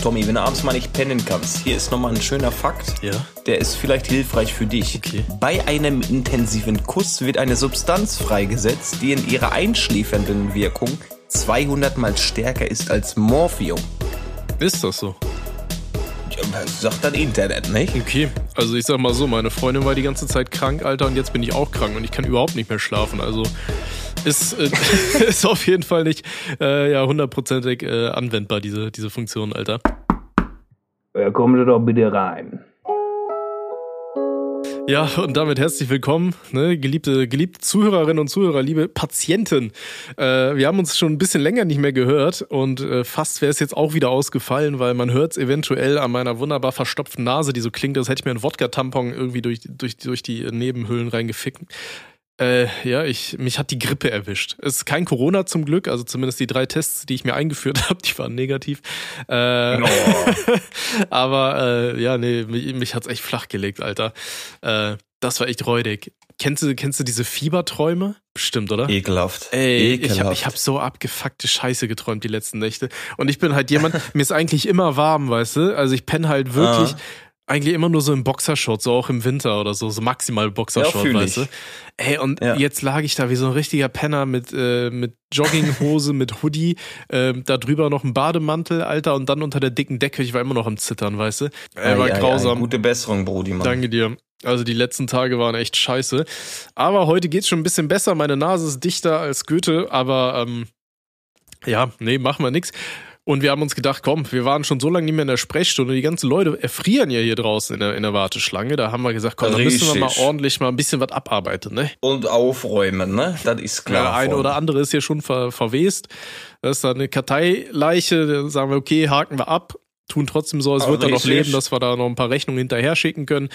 Tommy, wenn du abends mal nicht pennen kannst, hier ist nochmal ein schöner Fakt. Ja. Der ist vielleicht hilfreich für dich. Okay. Bei einem intensiven Kuss wird eine Substanz freigesetzt, die in ihrer einschläfernden Wirkung 200 Mal stärker ist als Morphium. Ist das so? Das sagt das Internet, nicht? Okay, also ich sag mal so, meine Freundin war die ganze Zeit krank, Alter, und jetzt bin ich auch krank und ich kann überhaupt nicht mehr schlafen. Also ist auf jeden Fall nicht 100%ig anwendbar, diese Funktion, Alter. Kommen Sie doch bitte rein. Ja, und damit herzlich willkommen, ne, geliebte Zuhörerinnen und Zuhörer, liebe Patienten. Wir haben uns schon ein bisschen länger nicht mehr gehört und fast wäre es jetzt auch wieder ausgefallen, weil man hört es eventuell an meiner wunderbar verstopften Nase, die so klingt, als hätte ich mir einen Wodka-Tampon irgendwie durch die Nebenhöhlen reingefickt. Mich hat die Grippe erwischt. Es ist kein Corona zum Glück, also zumindest die 3 Tests, die ich mir eingeführt habe, die waren negativ. Aber mich hat's echt flachgelegt, Alter. Das war echt räudig. Kennst du diese Fieberträume? Bestimmt, oder? Ekelhaft. Ey, Ekelhaft. ich hab so abgefuckte Scheiße geträumt die letzten Nächte. Und ich bin halt jemand, mir ist eigentlich immer warm, weißt du? Also ich penne halt wirklich eigentlich immer nur so im Boxershort, so auch im Winter oder so maximal Boxershort, weißt du? Ey, und jetzt lag ich da wie so ein richtiger Penner mit Jogginghose, mit Hoodie, da drüber noch ein Bademantel, Alter, und dann unter der dicken Decke, ich war immer noch am Zittern, weißt du? War grausam. Gute Besserung, Brudi, Mann. Danke dir. Also die letzten Tage waren echt scheiße. Aber heute geht's schon ein bisschen besser, meine Nase ist dichter als Goethe, aber machen wir nix. Und wir haben uns gedacht, komm, wir waren schon so lange nicht mehr in der Sprechstunde, die ganzen Leute erfrieren ja hier draußen in der Warteschlange. Da haben wir gesagt, komm, da müssen wir mal ordentlich mal ein bisschen was abarbeiten, ne? Und aufräumen, ne? Das ist klar. Ja, eine oder andere ist ja schon verwest. Das ist dann eine Karteileiche, da sagen wir, okay, haken wir ab. Tun trotzdem so, als würde er noch leben, dass wir da noch ein paar Rechnungen hinterher schicken können.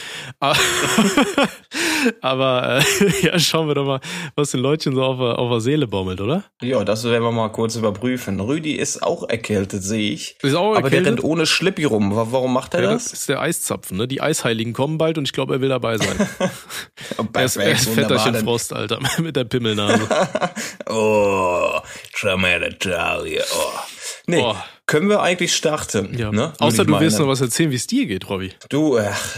Aber schauen wir doch mal, was den Leutchen so auf der Seele baumelt, oder? Ja, das werden wir mal kurz überprüfen. Rüdi ist auch erkältet, sehe ich. Ist auch erkältet? Aber der rennt ohne Schlippi rum. Warum macht er das? Das ist der Eiszapfen, ne? Die Eisheiligen kommen bald und ich glaube, er will dabei sein. Er ist Vetterchen Frost, Alter, mit der Pimmelnase. Schau mal, der Charlie. Nee, können wir eigentlich starten? Ja. Ne? Außer du willst noch was erzählen, wie es dir geht, Robby. Du,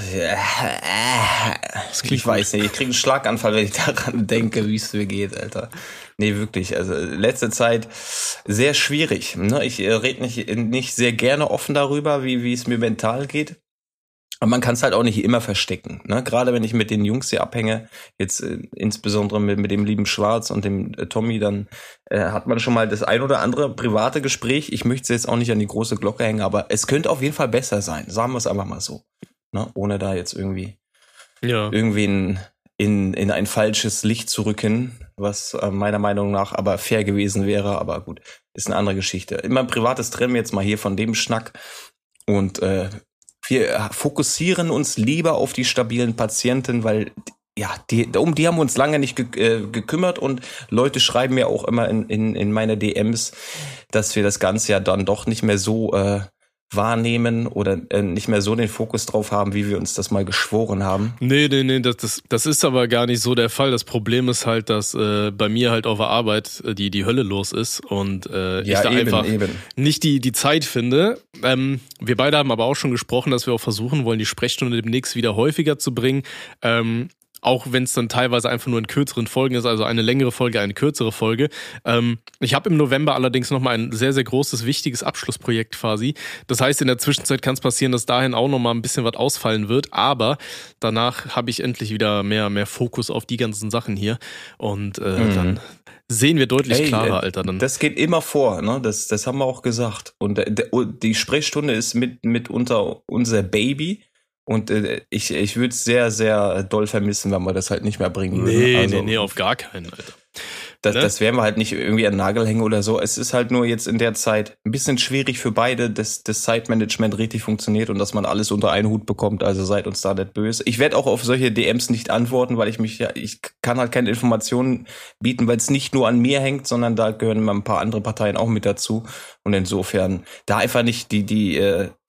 ich weiß nicht, ich kriege einen Schlaganfall, wenn ich daran denke, wie es mir geht, Alter. Nee, wirklich, also letzte Zeit sehr schwierig. Ne? Ich rede nicht sehr gerne offen darüber, wie es mir mental geht. Aber man kann es halt auch nicht immer verstecken. Ne? Gerade wenn ich mit den Jungs hier abhänge, jetzt insbesondere mit dem lieben Schwarz und dem Tommy, dann hat man schon mal das ein oder andere private Gespräch. Ich möchte es jetzt auch nicht an die große Glocke hängen, aber es könnte auf jeden Fall besser sein. Sagen wir es einfach mal so. Ne? Ohne da jetzt irgendwie in ein falsches Licht zu rücken, was meiner Meinung nach aber fair gewesen wäre. Aber gut, ist eine andere Geschichte. Immer Privates trennen wir jetzt mal hier von dem Schnack und wir fokussieren uns lieber auf die stabilen Patienten, weil um die haben wir uns lange nicht gekümmert und Leute schreiben mir auch immer in meine DMs, dass wir das Ganze ja dann doch nicht mehr so wahrnehmen oder nicht mehr so den Fokus drauf haben, wie wir uns das mal geschworen haben. Nee, das ist aber gar nicht so der Fall. Das Problem ist halt, dass bei mir halt auf der Arbeit die Hölle los ist und ich da einfach nicht die Zeit finde. Wir beide haben aber auch schon gesprochen, dass wir auch versuchen wollen, die Sprechstunde demnächst wieder häufiger zu bringen. Auch wenn es dann teilweise einfach nur in kürzeren Folgen ist, also eine längere Folge, eine kürzere Folge. Ich habe im November allerdings nochmal ein sehr, sehr großes, wichtiges Abschlussprojekt quasi. Das heißt, in der Zwischenzeit kann es passieren, dass dahin auch nochmal ein bisschen was ausfallen wird. Aber danach habe ich endlich wieder mehr Fokus auf die ganzen Sachen hier. Und dann sehen wir deutlich klarer, Alter. Dann. Das geht immer vor, ne? Das haben wir auch gesagt. Und die Sprechstunde ist mitunter unser Baby. Und ich würde es sehr, sehr doll vermissen, wenn wir das halt nicht mehr bringen würden. Nee, auf gar keinen, Alter. Das werden wir halt nicht irgendwie an den Nagel hängen oder so. Es ist halt nur jetzt in der Zeit ein bisschen schwierig für beide, dass das Zeitmanagement richtig funktioniert und dass man alles unter einen Hut bekommt. Also seid uns da nicht böse. Ich werde auch auf solche DMs nicht antworten, weil ich kann halt keine Informationen bieten, weil es nicht nur an mir hängt, sondern da gehören immer ein paar andere Parteien auch mit dazu. Und insofern da einfach nicht die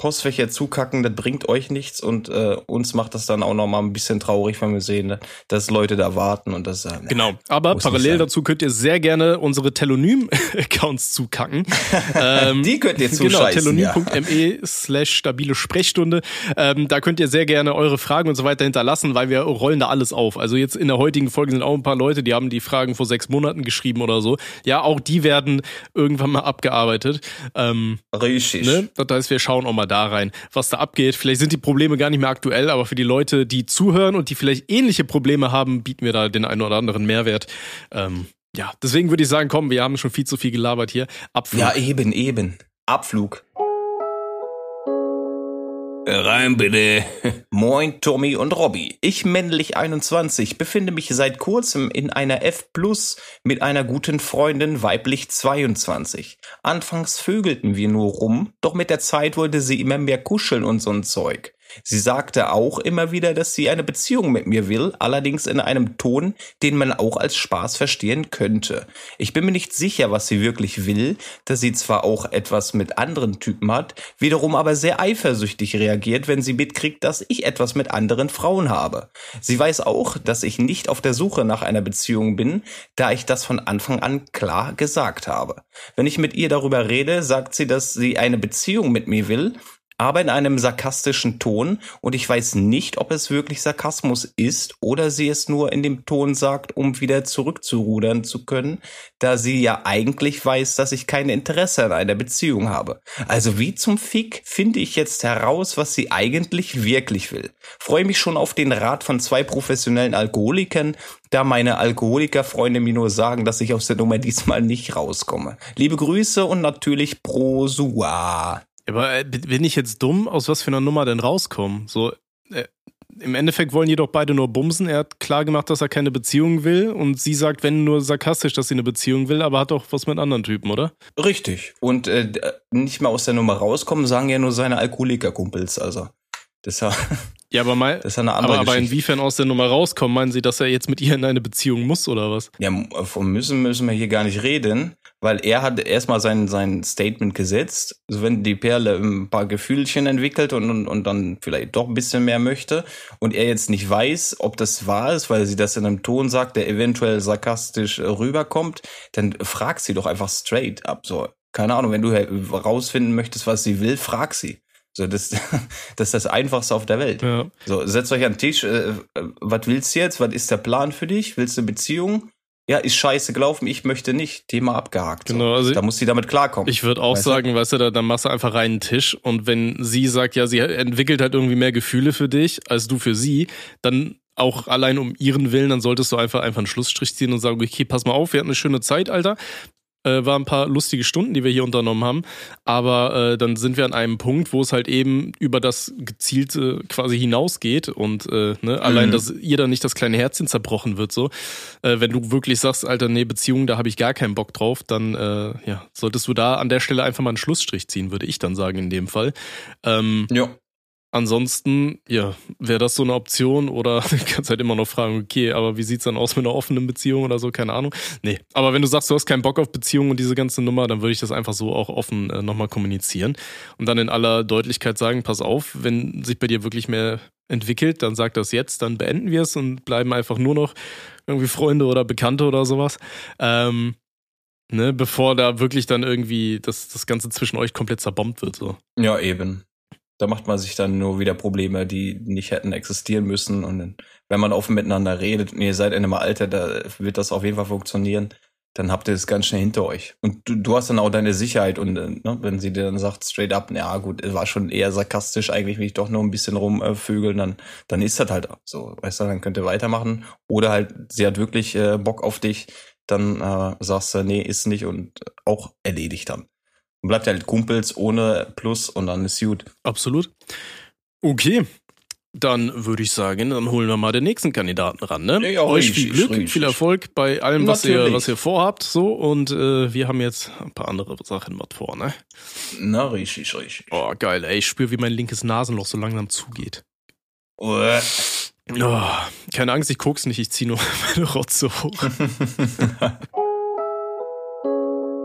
Postfächer zukacken, das bringt euch nichts und uns macht das dann auch nochmal ein bisschen traurig, wenn wir sehen, dass Leute da warten und das genau, aber parallel dazu könnt ihr sehr gerne unsere Telonym-Accounts zukacken. Die könnt ihr zuscheißen. Genau, telonym.me/stabile Sprechstunde. Da könnt ihr sehr gerne eure Fragen und so weiter hinterlassen, weil wir rollen da alles auf. Also jetzt in der heutigen Folge sind auch ein paar Leute, die haben die Fragen vor 6 Monaten geschrieben oder so. Ja, auch die werden irgendwann mal abgearbeitet. Richtig. Ne? Das heißt, wir schauen auch mal da rein, was da abgeht. Vielleicht sind die Probleme gar nicht mehr aktuell, aber für die Leute, die zuhören und die vielleicht ähnliche Probleme haben, bieten wir da den einen oder anderen Mehrwert. Ja, deswegen würde ich sagen, komm, wir haben schon viel zu viel gelabert hier. Abflug. Ja, eben. Abflug. Rein bitte. Moin Tommy und Robby. Ich, männlich 21, befinde mich seit kurzem in einer F+ mit einer guten Freundin, weiblich 22. Anfangs vögelten wir nur rum, doch mit der Zeit wollte sie immer mehr kuscheln und so'n Zeug. Sie sagte auch immer wieder, dass sie eine Beziehung mit mir will, allerdings in einem Ton, den man auch als Spaß verstehen könnte. Ich bin mir nicht sicher, was sie wirklich will, da sie zwar auch etwas mit anderen Typen hat, wiederum aber sehr eifersüchtig reagiert, wenn sie mitkriegt, dass ich etwas mit anderen Frauen habe. Sie weiß auch, dass ich nicht auf der Suche nach einer Beziehung bin, da ich das von Anfang an klar gesagt habe. Wenn ich mit ihr darüber rede, sagt sie, dass sie eine Beziehung mit mir will, aber in einem sarkastischen Ton, und ich weiß nicht, ob es wirklich Sarkasmus ist oder sie es nur in dem Ton sagt, um wieder zurückzurudern zu können, da sie ja eigentlich weiß, dass ich kein Interesse an einer Beziehung habe. Also wie zum Fick finde ich jetzt heraus, was sie eigentlich wirklich will. Freue mich schon auf den Rat von 2 professionellen Alkoholikern, da meine Alkoholikerfreunde mir nur sagen, dass ich aus der Nummer diesmal nicht rauskomme. Liebe Grüße und natürlich pro Sua. Aber bin ich jetzt dumm, aus was für einer Nummer denn rauskommen? So, im Endeffekt wollen die doch beide nur bumsen. Er hat klar gemacht, dass er keine Beziehung will und sie sagt, wenn nur sarkastisch, dass sie eine Beziehung will, aber hat doch was mit anderen Typen, oder? Richtig. Und nicht mal aus der Nummer rauskommen, sagen ja nur seine Alkoholikerkumpels, also. Das ist ja, ja, aber das ist eine andere aber inwiefern aus der Nummer rauskommen? Meinen Sie, dass er jetzt mit ihr in eine Beziehung muss oder was? Ja, von müssen wir hier gar nicht reden, weil er hat erstmal sein Statement gesetzt. Also wenn die Perle ein paar Gefühlchen entwickelt und dann vielleicht doch ein bisschen mehr möchte und er jetzt nicht weiß, ob das wahr ist, weil sie das in einem Ton sagt, der eventuell sarkastisch rüberkommt, dann frag sie doch einfach straight ab. So, keine Ahnung, wenn du rausfinden möchtest, was sie will, frag sie. So, das ist das Einfachste auf der Welt. Ja. So, setzt euch an den Tisch, was willst du jetzt? Was ist der Plan für dich? Willst du eine Beziehung? Ja, ist scheiße gelaufen, ich möchte nicht. Thema abgehakt. Genau, so. also da muss sie damit klarkommen. Ich würde auch sagen, weißt du, dann machst du einfach reinen Tisch und wenn sie sagt, ja, sie entwickelt halt irgendwie mehr Gefühle für dich als du für sie, dann auch allein um ihren Willen, dann solltest du einfach einen Schlussstrich ziehen und sagen, okay, pass mal auf, wir hatten eine schöne Zeit, Alter. War ein paar lustige Stunden, die wir hier unternommen haben, aber dann sind wir an einem Punkt, wo es halt eben über das Gezielte quasi hinausgeht und allein, dass ihr dann nicht das kleine Herzchen zerbrochen wird, so. Wenn du wirklich sagst, Alter, nee, Beziehung, da habe ich gar keinen Bock drauf, dann solltest du da an der Stelle einfach mal einen Schlussstrich ziehen, würde ich dann sagen in dem Fall. Ja. Ansonsten, ja, wäre das so eine Option oder du kannst halt immer noch fragen, okay, aber wie sieht's dann aus mit einer offenen Beziehung oder so, keine Ahnung. Nee, aber wenn du sagst, du hast keinen Bock auf Beziehungen und diese ganze Nummer, dann würde ich das einfach so auch offen nochmal kommunizieren und dann in aller Deutlichkeit sagen, pass auf, wenn sich bei dir wirklich mehr entwickelt, dann sag das jetzt, dann beenden wir es und bleiben einfach nur noch irgendwie Freunde oder Bekannte oder sowas. Bevor da wirklich dann irgendwie das Ganze zwischen euch komplett zerbombt wird, so. Ja, eben. Da macht man sich dann nur wieder Probleme, die nicht hätten existieren müssen. Und wenn man offen miteinander redet und ihr seid in einem Alter, da wird das auf jeden Fall funktionieren, dann habt ihr das ganz schnell hinter euch. Und du hast dann auch deine Sicherheit. Und wenn sie dir dann sagt, straight up, ja gut, es war schon eher sarkastisch, eigentlich will ich doch nur ein bisschen rumvögeln, dann ist das halt so. Weißt du, dann könnt ihr weitermachen. Oder halt, sie hat wirklich Bock auf dich, dann sagst du, nee, ist nicht und auch erledigt dann. Und bleibt halt Kumpels ohne Plus und dann ist gut. Absolut. Okay, dann würde ich sagen, dann holen wir mal den nächsten Kandidaten ran. Ne? Ja, euch viel Glück, viel Erfolg bei allem, was ihr vorhabt. So und wir haben jetzt ein paar andere Sachen mit vor. Ne? Na, richtig. Oh, geil. Ey, ich spüre, wie mein linkes Nasenloch so langsam zugeht. Oh, keine Angst, ich guck's nicht. Ich zieh nur meine Rotze hoch.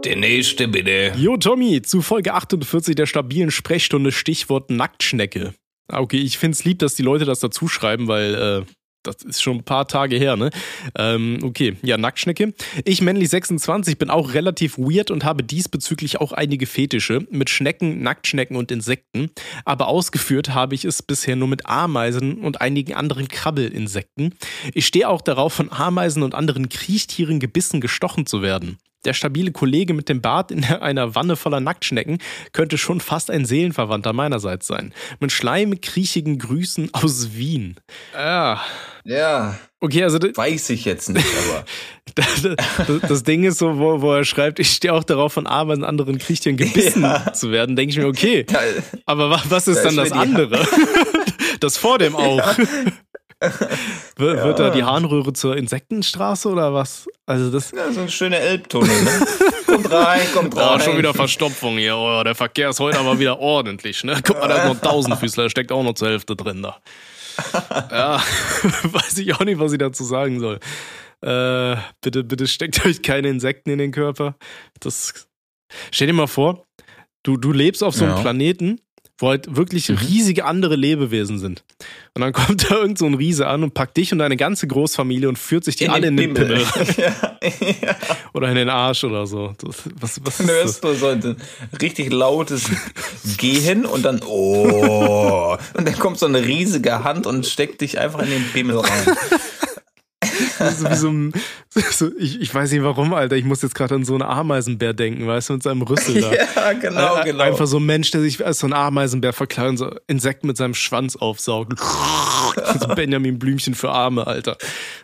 Der nächste bitte. Jo, Tommy, zu Folge 48 der stabilen Sprechstunde, Stichwort Nacktschnecke. Okay, ich find's lieb, dass die Leute das dazu schreiben, weil das ist schon ein paar Tage her, ne? Okay, ja, Nacktschnecke. Ich, männlich 26, bin auch relativ weird und habe diesbezüglich auch einige Fetische mit Schnecken, Nacktschnecken und Insekten. Aber ausgeführt habe ich es bisher nur mit Ameisen und einigen anderen Krabbelinsekten. Ich stehe auch darauf, von Ameisen und anderen Kriechtieren gebissen, gestochen zu werden. Der stabile Kollege mit dem Bart in einer Wanne voller Nacktschnecken könnte schon fast ein Seelenverwandter meinerseits sein. Mit schleimkriechigen Grüßen aus Wien. Ja. Okay, also weiß ich jetzt nicht, aber das Ding ist so, wo er schreibt, ich stehe auch darauf, von Ameisen anderen Kriechtieren gebissen zu werden, denke ich mir, okay. Aber was ist dann das andere? Das vor dem auch. Ja. Wird da die Harnröhre zur Insektenstraße oder was? Also das. Ja, so ein schöner Elbtunnel, ne? Kommt rein. Oh, schon wieder Verstopfung hier. Oh, der Verkehr ist heute aber wieder ordentlich, ne? Guck mal, da ist noch 1000 Füßler, da steckt auch noch zur Hälfte drin da. Ja, weiß ich auch nicht, was ich dazu sagen soll. Bitte steckt euch keine Insekten in den Körper. Stell dir mal vor, du lebst auf so einem Planeten, wo halt wirklich riesige andere Lebewesen sind. Und dann kommt da irgend so ein Riese an und packt dich und deine ganze Großfamilie und führt sich die alle in den Pimmel. Ja. Oder in den Arsch oder so. Was ist das? So ein richtig lautes Gehen und dann und dann kommt so eine riesige Hand und steckt dich einfach in den Pimmel rein. Ich weiß nicht warum, Alter. Ich muss jetzt gerade an so einen Ameisenbär denken, weißt du, mit seinem Rüssel da. Ja, genau. Einfach so ein Mensch, der sich als so ein Ameisenbär verkleidet und so Insekten mit seinem Schwanz aufsaugt. So Benjamin Blümchen für Arme, Alter.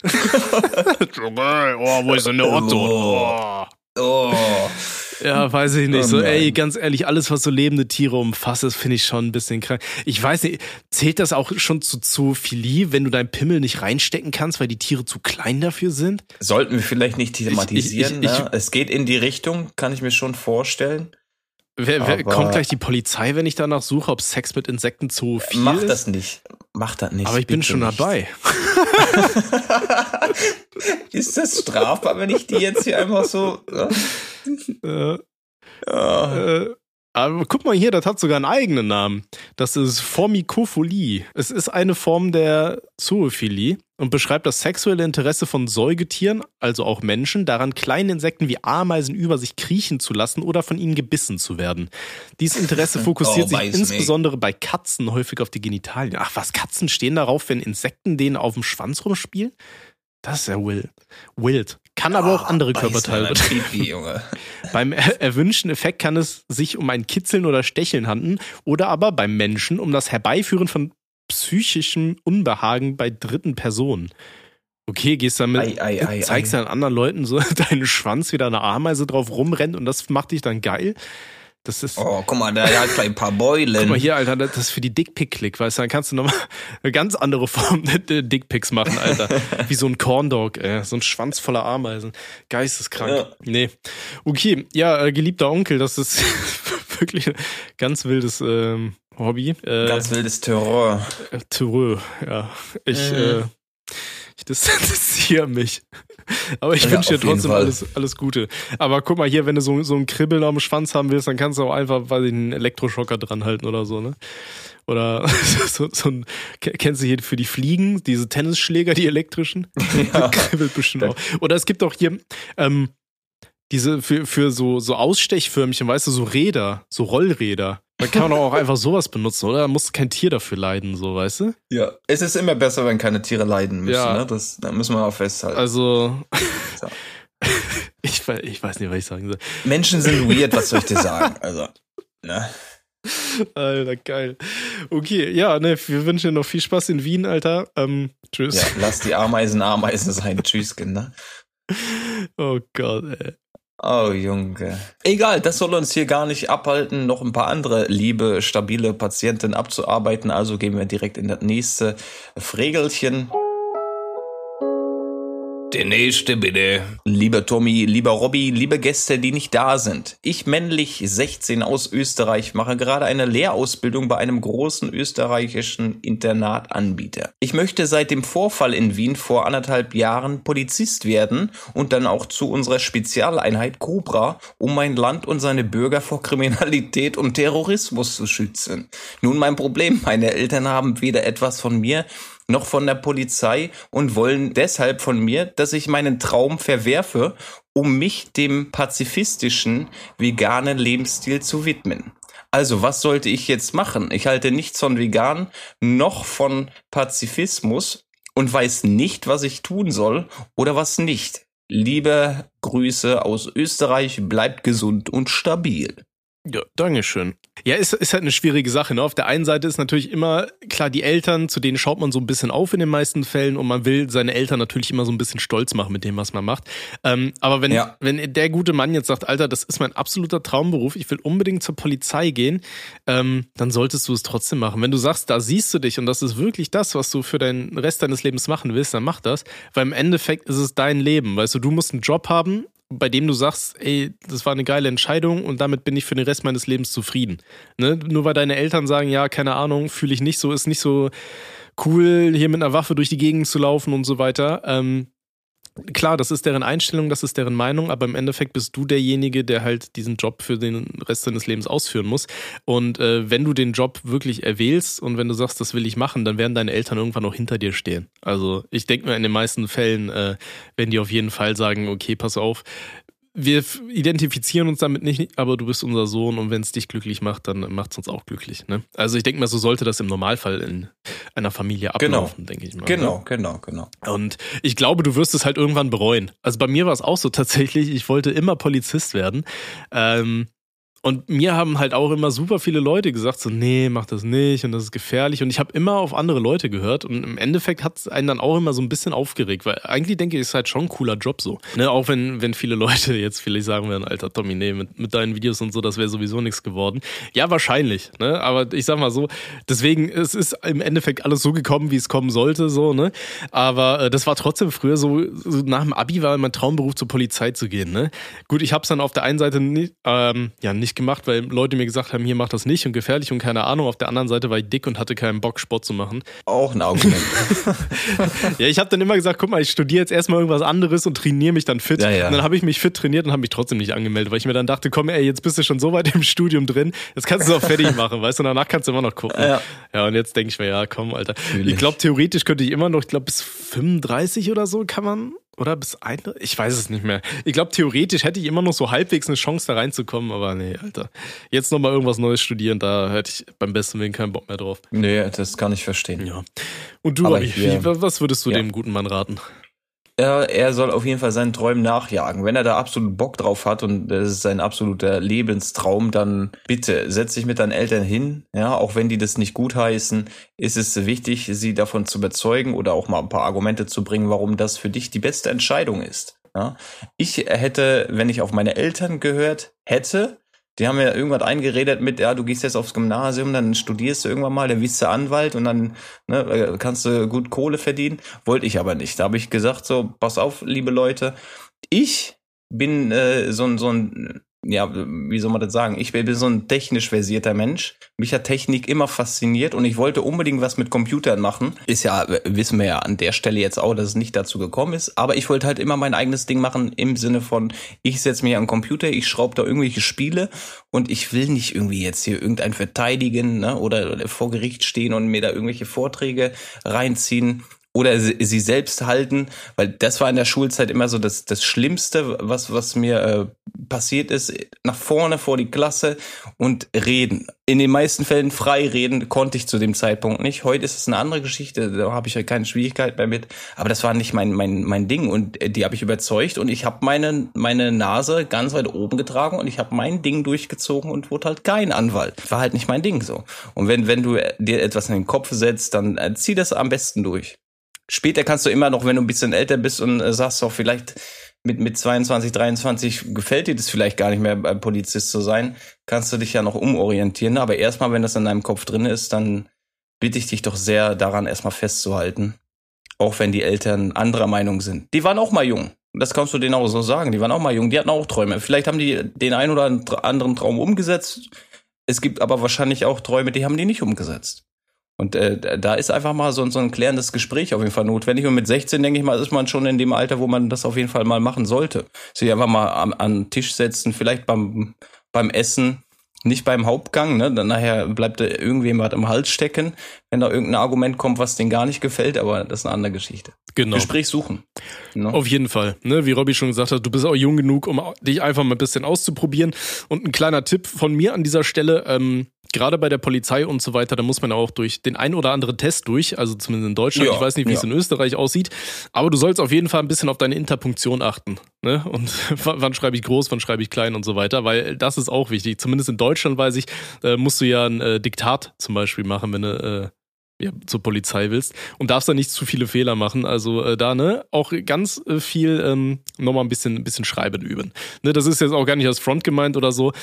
Wo ist denn der Otto? Ja, weiß ich nicht. So, ganz ehrlich, alles, was so lebende Tiere umfasst, das finde ich schon ein bisschen krank. Ich weiß nicht, zählt das auch schon zu Zoophilie, wenn du deinen Pimmel nicht reinstecken kannst, weil die Tiere zu klein dafür sind? Sollten wir vielleicht nicht thematisieren, ne? Es geht in die Richtung, kann ich mir schon vorstellen. Kommt gleich die Polizei, wenn ich danach suche, ob Sex mit Insekten zoophil ist? Mach das nicht. Aber ich bin schon dabei. Ist das strafbar, wenn ich die jetzt hier einfach so... Aber guck mal hier, das hat sogar einen eigenen Namen. Das ist Formikophilie. Es ist eine Form der Zoophilie und beschreibt das sexuelle Interesse von Säugetieren, also auch Menschen, daran kleine Insekten wie Ameisen über sich kriechen zu lassen oder von ihnen gebissen zu werden. Dieses Interesse fokussiert sich insbesondere bei Katzen häufig auf die Genitalien. Ach was, Katzen stehen darauf, wenn Insekten denen auf dem Schwanz rumspielen? Das ist ja wild. Kann aber auch andere Körperteile Junge. Beim erwünschten Effekt kann es sich um ein Kitzeln oder Stecheln handeln oder aber beim Menschen um das Herbeiführen von psychischem Unbehagen bei dritten Personen. Okay, gehst dann zeigst dann anderen Leuten so deinen Schwanz, wie da eine Ameise drauf rumrennt und das macht dich dann geil. Das ist, guck mal, der hat gleich ein paar Beulen. Guck mal hier, Alter, das ist für die Dickpick-Klick, weißt du, dann kannst du nochmal eine ganz andere Form der Dickpicks machen, Alter. Wie so ein Corndog, so ein Schwanz voller Ameisen. Geisteskrank. Ja. Nee. Okay, ja, geliebter Onkel, das ist wirklich ein ganz wildes Hobby. Ganz wildes Terror. Terror, ja. Ich distanziere mich. Aber ich wünsche dir trotzdem alles Gute. Aber guck mal hier, wenn du so ein Kribbeln am Schwanz haben willst, dann kannst du auch einfach, einen Elektroschocker dran halten oder so, ne? Oder kennst du hier für die Fliegen, diese Tennisschläger, die elektrischen? Ja. Kribbelt bestimmt auch. Oder es gibt auch hier diese für so Ausstechförmchen, weißt du, so Räder, so Rollräder. Da kann man auch einfach sowas benutzen, oder? Da muss kein Tier dafür leiden, so, weißt du? Ja, es ist immer besser, wenn keine Tiere leiden müssen, ne? Da müssen wir auch festhalten. Also, so. ich weiß nicht, was ich sagen soll. Menschen sind weird, was soll ich dir sagen? Also, ne? Alter, geil. Okay, ja, ne, wir wünschen dir noch viel Spaß in Wien, Alter. Tschüss. Ja, lass die Ameisen sein. Tschüss, Kinder. Oh Gott, ey. Oh, Junge. Egal, das soll uns hier gar nicht abhalten, noch ein paar andere liebe, stabile Patienten abzuarbeiten. Also gehen wir direkt in das nächste Frägelchen. Der nächste bitte. Lieber Tommy, lieber Robby, liebe Gäste, die nicht da sind. Ich, männlich 16 aus Österreich, mache gerade eine Lehrausbildung bei einem großen österreichischen Internatanbieter. Ich möchte seit dem Vorfall in Wien vor 1,5 Jahren Polizist werden und dann auch zu unserer Spezialeinheit Cobra, um mein Land und seine Bürger vor Kriminalität und Terrorismus zu schützen. Nun mein Problem, meine Eltern haben weder etwas von mir noch von der Polizei und wollen deshalb von mir, dass ich meinen Traum verwerfe, um mich dem pazifistischen, veganen Lebensstil zu widmen. Also, was sollte ich jetzt machen? Ich halte nichts von vegan, noch von Pazifismus und weiß nicht, was ich tun soll oder was nicht. Liebe Grüße aus Österreich, bleibt gesund und stabil. Ja, dankeschön. Ja, ist halt eine schwierige Sache, ne? Auf der einen Seite ist natürlich immer, klar, die Eltern, zu denen schaut man so ein bisschen auf in den meisten Fällen und man will seine Eltern natürlich immer so ein bisschen stolz machen mit dem, was man macht. Aber wenn der gute Mann jetzt sagt, Alter, das ist mein absoluter Traumberuf, ich will unbedingt zur Polizei gehen, dann solltest du es trotzdem machen. Wenn du sagst, da siehst du dich und das ist wirklich das, was du für den Rest deines Lebens machen willst, dann mach das, weil im Endeffekt ist es dein Leben, weißt du musst einen Job haben, bei dem du sagst, ey, das war eine geile Entscheidung und damit bin ich für den Rest meines Lebens zufrieden. Ne? Nur weil deine Eltern sagen, ja, keine Ahnung, fühle ich nicht so, ist nicht so cool, hier mit einer Waffe durch die Gegend zu laufen und so weiter. Klar, das ist deren Einstellung, das ist deren Meinung, aber im Endeffekt bist du derjenige, der halt diesen Job für den Rest deines Lebens ausführen muss. Und wenn du den Job wirklich erwählst und wenn du sagst, das will ich machen, dann werden deine Eltern irgendwann auch hinter dir stehen. Also ich denke mir, in den meisten Fällen werden die auf jeden Fall sagen, okay, pass auf, wir identifizieren uns damit nicht, aber du bist unser Sohn und wenn es dich glücklich macht, dann macht es uns auch glücklich. Ne? Also ich denke mal, so sollte das im Normalfall in einer Familie ablaufen, denke ich mal. Genau. Und ich glaube, du wirst es halt irgendwann bereuen. Also bei mir war es auch so tatsächlich, ich wollte immer Polizist werden. Und mir haben halt auch immer super viele Leute gesagt, so, nee, mach das nicht und das ist gefährlich. Und ich habe immer auf andere Leute gehört und im Endeffekt hat es einen dann auch immer so ein bisschen aufgeregt, weil eigentlich denke ich, ist halt schon ein cooler Job so. Ne? Auch wenn viele Leute jetzt vielleicht sagen werden, Alter Tommy, nee, mit deinen Videos und so, das wäre sowieso nichts geworden. Ja, wahrscheinlich, ne? Aber ich sag mal so, deswegen, es ist im Endeffekt alles so gekommen, wie es kommen sollte, so, ne? Aber das war trotzdem früher so nach dem Abi war mein Traumberuf, zur Polizei zu gehen, ne? Gut, ich habe es dann auf der einen Seite nicht gemacht, weil Leute mir gesagt haben, hier mach das nicht und gefährlich und keine Ahnung. Auf der anderen Seite war ich dick und hatte keinen Bock, Sport zu machen. Auch ein Argument. Ja, ich habe dann immer gesagt, guck mal, ich studiere jetzt erstmal irgendwas anderes und trainiere mich dann fit. Ja. Und dann habe ich mich fit trainiert und habe mich trotzdem nicht angemeldet, weil ich mir dann dachte, komm, ey, jetzt bist du schon so weit im Studium drin, jetzt kannst du es auch fertig machen, weißt du, und danach kannst du immer noch gucken. Ja, und jetzt denke ich mir, ja, komm, Alter. Natürlich. Ich glaube, theoretisch könnte ich immer noch, ich glaube, bis 35 oder so kann man. Oder bis eine? Ich weiß es nicht mehr. Ich glaube, theoretisch hätte ich immer noch so halbwegs eine Chance, da reinzukommen, aber nee, Alter. Jetzt nochmal irgendwas Neues studieren, da hätte ich beim besten Willen keinen Bock mehr drauf. Nee, das kann ich verstehen. Ja. Und du, was würdest du dem guten Mann raten? Er soll auf jeden Fall seinen Träumen nachjagen. Wenn er da absolut Bock drauf hat und das ist sein absoluter Lebenstraum, dann bitte setz dich mit deinen Eltern hin. Ja, auch wenn die das nicht gutheißen, ist es wichtig, sie davon zu überzeugen oder auch mal ein paar Argumente zu bringen, warum das für dich die beste Entscheidung ist. Ja, ich hätte, wenn ich auf meine Eltern gehört hätte, die haben mir irgendwas eingeredet mit, ja, du gehst jetzt aufs Gymnasium, dann studierst du irgendwann mal, dann wirst du Anwalt und dann kannst du gut Kohle verdienen. Wollte ich aber nicht. Da habe ich gesagt, so, pass auf, liebe Leute, ich bin so ein, ja, wie soll man das sagen? Ich bin so ein technisch versierter Mensch. Mich hat Technik immer fasziniert und ich wollte unbedingt was mit Computern machen. Ist ja, wissen wir ja an der Stelle jetzt auch, dass es nicht dazu gekommen ist. Aber ich wollte halt immer mein eigenes Ding machen im Sinne von, ich setze mich an den Computer, ich schraube da irgendwelche Spiele und ich will nicht irgendwie jetzt hier irgendeinen verteidigen, ne, oder vor Gericht stehen und mir da irgendwelche Vorträge reinziehen. Oder sie selbst halten, weil das war in der Schulzeit immer so das Schlimmste, was mir passiert ist, nach vorne vor die Klasse und reden. In den meisten Fällen frei reden konnte ich zu dem Zeitpunkt nicht. Heute ist es eine andere Geschichte, da habe ich ja keine Schwierigkeit mehr mit. Aber das war nicht mein Ding und die habe ich überzeugt und ich habe meine Nase ganz weit oben getragen und ich habe mein Ding durchgezogen und wurde halt kein Anwalt. War halt nicht mein Ding so. Und wenn du dir etwas in den Kopf setzt, dann zieh das am besten durch. Später kannst du immer noch, wenn du ein bisschen älter bist und sagst auch vielleicht mit 22, 23 gefällt dir das vielleicht gar nicht mehr, Polizist zu sein, kannst du dich ja noch umorientieren. Aber erstmal, wenn das in deinem Kopf drin ist, dann bitte ich dich doch sehr daran, erstmal festzuhalten. Auch wenn die Eltern anderer Meinung sind. Die waren auch mal jung. Das kannst du denen auch so sagen. Die waren auch mal jung, die hatten auch Träume. Vielleicht haben die den einen oder anderen Traum umgesetzt. Es gibt aber wahrscheinlich auch Träume, die haben die nicht umgesetzt. Und da ist einfach mal so ein klärendes Gespräch auf jeden Fall notwendig. Und mit 16, denke ich mal, ist man schon in dem Alter, wo man das auf jeden Fall mal machen sollte. Sich einfach mal an den Tisch setzen, vielleicht beim Essen, nicht beim Hauptgang, ne? Dann nachher bleibt irgendjemand im Hals stecken, wenn da irgendein Argument kommt, was denen gar nicht gefällt, aber das ist eine andere Geschichte. Genau. Gespräch suchen. Ne? Auf jeden Fall. Ne? Wie Robby schon gesagt hat, du bist auch jung genug, um dich einfach mal ein bisschen auszuprobieren. Und ein kleiner Tipp von mir an dieser Stelle, gerade bei der Polizei und so weiter, da muss man auch durch den einen oder anderen Test durch, also zumindest in Deutschland. Ja, ich weiß nicht, wie es in Österreich aussieht, aber du sollst auf jeden Fall ein bisschen auf deine Interpunktion achten. Ne? Und wann schreibe ich groß, wann schreibe ich klein und so weiter, weil das ist auch wichtig. Zumindest in Deutschland, weiß ich, musst du ja ein Diktat zum Beispiel machen, wenn du zur Polizei willst und darfst da nicht zu viele Fehler machen. Also da auch ganz viel nochmal ein bisschen Schreiben üben. Ne? Das ist jetzt auch gar nicht als Front gemeint oder so.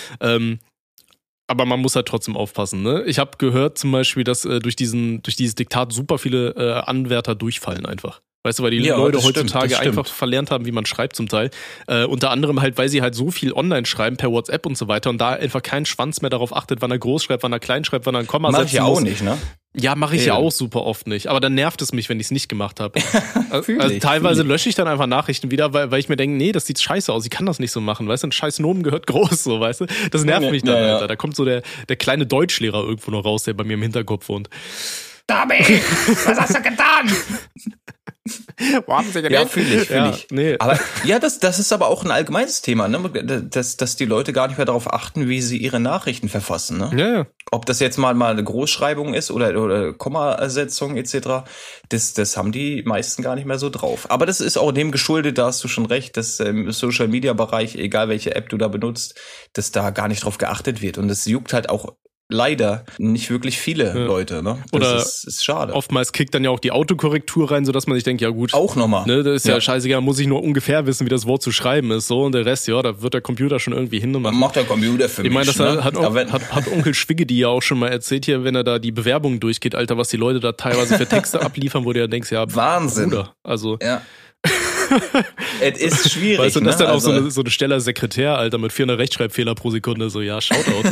Aber man muss halt trotzdem aufpassen. Ne? Ich habe gehört zum Beispiel, dass durch dieses Diktat super viele Anwärter durchfallen einfach. Weißt du, weil die Leute heutzutage einfach verlernt haben, wie man schreibt zum Teil. Unter anderem halt, weil sie halt so viel online schreiben per WhatsApp und so weiter und da einfach kein Schwanz mehr darauf achtet, wann er groß schreibt, wann er klein schreibt, wann er ein Komma setzt. Mach ich ja auch nicht, ne? Ja, mache ich ja auch super oft nicht. Aber dann nervt es mich, wenn ich es nicht gemacht habe. Also teilweise lösche ich dann einfach Nachrichten wieder, weil ich mir denke, nee, das sieht scheiße aus, ich kann das nicht so machen, weißt du, ein scheiß Nomen gehört groß, so, weißt du. Das nervt mich dann, Alter. Da kommt so der kleine Deutschlehrer irgendwo noch raus, der bei mir im Hinterkopf wohnt. Dabi, was hast du getan? Wo haben sie denn? Ja, fühle ich. Nee. Aber ja, das ist aber auch ein allgemeines Thema, ne? Dass die Leute gar nicht mehr darauf achten, wie sie ihre Nachrichten verfassen, ne? Ja. Ob das jetzt mal eine Großschreibung ist oder Kommasetzung etc., das haben die meisten gar nicht mehr so drauf. Aber das ist auch dem geschuldet, da hast du schon recht, dass im Social-Media-Bereich, egal welche App du da benutzt, dass da gar nicht drauf geachtet wird. Und das juckt halt auch leider nicht wirklich viele Leute, ne? Das oder ist schade. Oftmals kickt dann ja auch die Autokorrektur rein, sodass man sich denkt, ja gut. Auch nochmal. Ne, das ist ja scheißegal, muss ich nur ungefähr wissen, wie das Wort zu schreiben ist, so. Und der Rest, ja, da wird der Computer schon irgendwie hinmachen. Macht der Computer für mich. Ich meine, das hat Onkel Schwigge die ja auch schon mal erzählt hier, wenn er da die Bewerbungen durchgeht, Alter, was die Leute da teilweise für Texte abliefern, wo du ja denkst, ja, Wahnsinn. Bruder, also. Ja. Es ist schwierig. Weißt du, das ist dann auch so eine Steller Sekretär, Alter, mit 400 Rechtschreibfehler pro Sekunde, so, ja, Shoutout.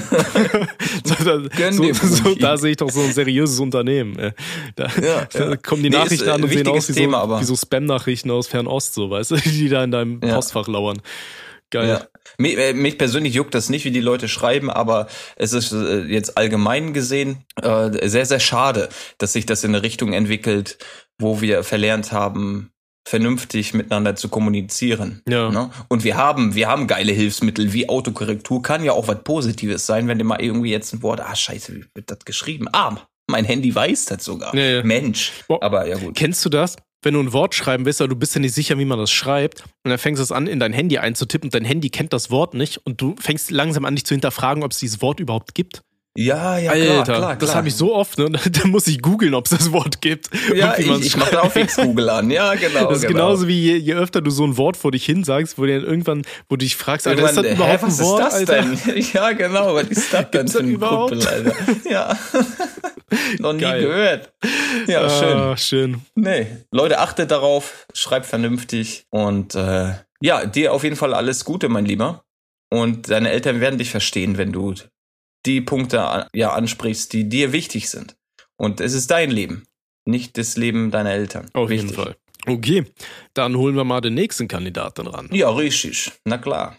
Da sehe ich doch so ein seriöses Unternehmen. Da kommen die Nachrichten an und sehen aus wie so Spam-Nachrichten aus Fernost, so, weißt du, die da in deinem Postfach lauern. Geil. Ja. Mich persönlich juckt das nicht, wie die Leute schreiben, aber es ist jetzt allgemein gesehen sehr, sehr schade, dass sich das in eine Richtung entwickelt, wo wir verlernt haben, vernünftig miteinander zu kommunizieren. Ja. Ne? Und wir haben geile Hilfsmittel wie Autokorrektur, kann ja auch was Positives sein, wenn du mal irgendwie jetzt ein Wort, scheiße, wie wird das geschrieben? Mein Handy weiß das sogar. Ja. Mensch. Aber ja gut. Kennst du das? Wenn du ein Wort schreiben willst, aber du bist ja nicht sicher, wie man das schreibt, und dann fängst du es an, in dein Handy einzutippen und dein Handy kennt das Wort nicht und du fängst langsam an, dich zu hinterfragen, ob es dieses Wort überhaupt gibt. Ja, Alter, klar. Das habe ich so oft, ne? Da muss ich googeln, ob es das Wort gibt. Ja, ich mache da auch fix Google an. Ja, genau. Das ist genauso wie je öfter du so ein Wort vor dich hin sagst, wo du dich fragst, Alter, ist das überhaupt ein Wort, was ist das denn? Ja, genau, was ist das denn für ein Kumpel, Alter? Ja. Noch nie gehört. Ja, schön. Nee, Leute, achtet darauf, schreibt vernünftig und dir auf jeden Fall alles Gute, mein Lieber. Und deine Eltern werden dich verstehen, wenn du die Punkte ansprichst, die dir wichtig sind. Und es ist dein Leben, nicht das Leben deiner Eltern. Auf jeden Fall. Okay, dann holen wir mal den nächsten Kandidaten ran. Ja, richtig. Na klar.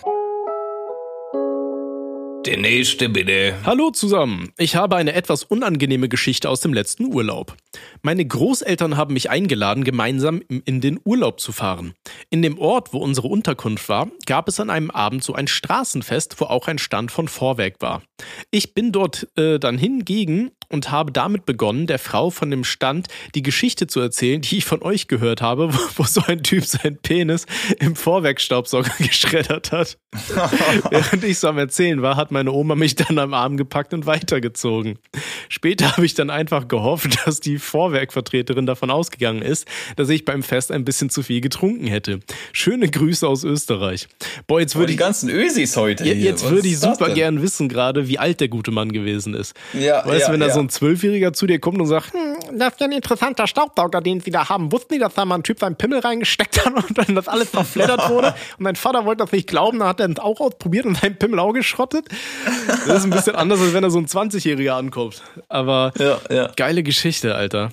Der nächste bitte. Hallo zusammen. Ich habe eine etwas unangenehme Geschichte aus dem letzten Urlaub. Meine Großeltern haben mich eingeladen, gemeinsam in den Urlaub zu fahren. In dem Ort, wo unsere Unterkunft war, gab es an einem Abend so ein Straßenfest, wo auch ein Stand von Vorwerk war. Ich bin dort dann hingegen und habe damit begonnen, der Frau von dem Stand die Geschichte zu erzählen, die ich von euch gehört habe, wo so ein Typ seinen Penis im Vorwerkstaubsauger geschreddert hat. Während ich so am Erzählen war, hat meine Oma mich dann am Arm gepackt und weitergezogen. Später habe ich dann einfach gehofft, dass die Vorwerkvertreterin davon ausgegangen ist, dass ich beim Fest ein bisschen zu viel getrunken hätte. Schöne Grüße aus Österreich. Boah, jetzt würde die ganzen Ösis heute hier. Jetzt würde ich super gern wissen gerade, wie alt der gute Mann gewesen ist. Ja, weißt du, wenn da so ein 12-Jähriger zu dir kommt und sagt, das ist ja ein interessanter Staubsauger, den Sie da haben. Wussten Sie, dass da mal ein Typ seinen Pimmel reingesteckt hat und dann das alles verfleddert wurde? Und mein Vater wollte das nicht glauben, dann hat er es auch ausprobiert und seinen Pimmel auch geschrottet. Das ist ein bisschen anders, als wenn da so ein 20-Jähriger ankommt. Aber geile Geschichte, Alter.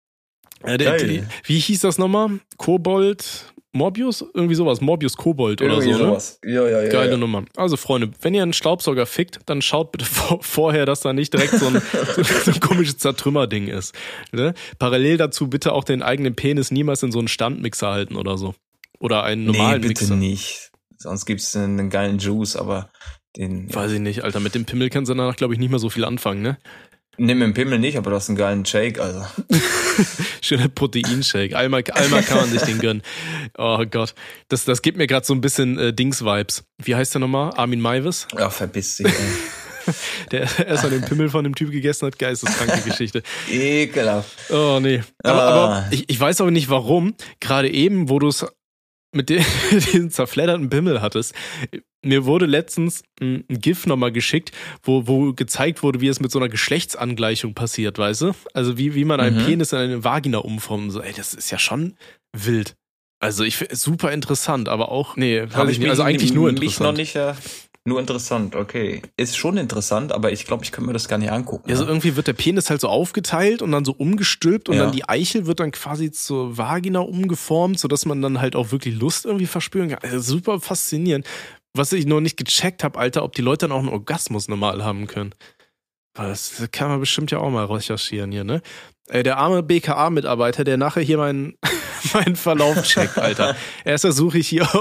Wie hieß das nochmal? Kobold... Morbius? Irgendwie sowas. Morbius Kobold oder irgendwie so, sowas. Ne? Ja. Geile Nummer. Also, Freunde, wenn ihr einen Staubsauger fickt, dann schaut bitte vorher, dass da nicht direkt so ein komisches Zertrümmerding ist. Ne? Parallel dazu bitte auch den eigenen Penis niemals in so einen Standmixer halten oder so. Oder einen normalen Mixer. Nee, bitte nicht. Sonst gibt's einen geilen Juice, aber den... Weiß ich nicht, Alter. Mit dem Pimmel kannst du danach, glaube ich, nicht mehr so viel anfangen, ne? Nimm den Pimmel nicht, aber du hast einen geilen Shake, also. Schöner Proteinshake. Einmal kann man sich den gönnen. Oh Gott. Das gibt mir gerade so ein bisschen Dings-Vibes. Wie heißt der nochmal? Armin Maivis? Ja, verpiss dich, ey. Der erstmal den Pimmel von dem Typ gegessen hat. Geisteskranke Geschichte. Ekelhaft. Oh, nee. Aber ich weiß auch nicht, warum. Gerade eben, wo du es mit diesem zerfledderten Pimmel hattest. Mir wurde letztens ein GIF nochmal geschickt, wo gezeigt wurde, wie es mit so einer Geschlechtsangleichung passiert, weißt du? Also wie man einen Penis in eine Vagina umformt. So, ey, das ist ja schon wild. Also ich finde es super interessant, aber auch, also eigentlich nur interessant. Mich noch nicht, nur interessant, okay. Ist schon interessant, aber ich glaube, ich könnte mir das gar nicht angucken. Also irgendwie wird der Penis halt so aufgeteilt und dann so umgestülpt und dann die Eichel wird dann quasi zur Vagina umgeformt, sodass man dann halt auch wirklich Lust irgendwie verspüren kann. Also super faszinierend. Was ich noch nicht gecheckt habe, Alter, ob die Leute dann auch einen Orgasmus normal haben können. Das kann man bestimmt ja auch mal recherchieren hier, ne? Der arme BKA-Mitarbeiter, der nachher hier meinen Verlauf checkt, Alter. Erst versuche ich hier,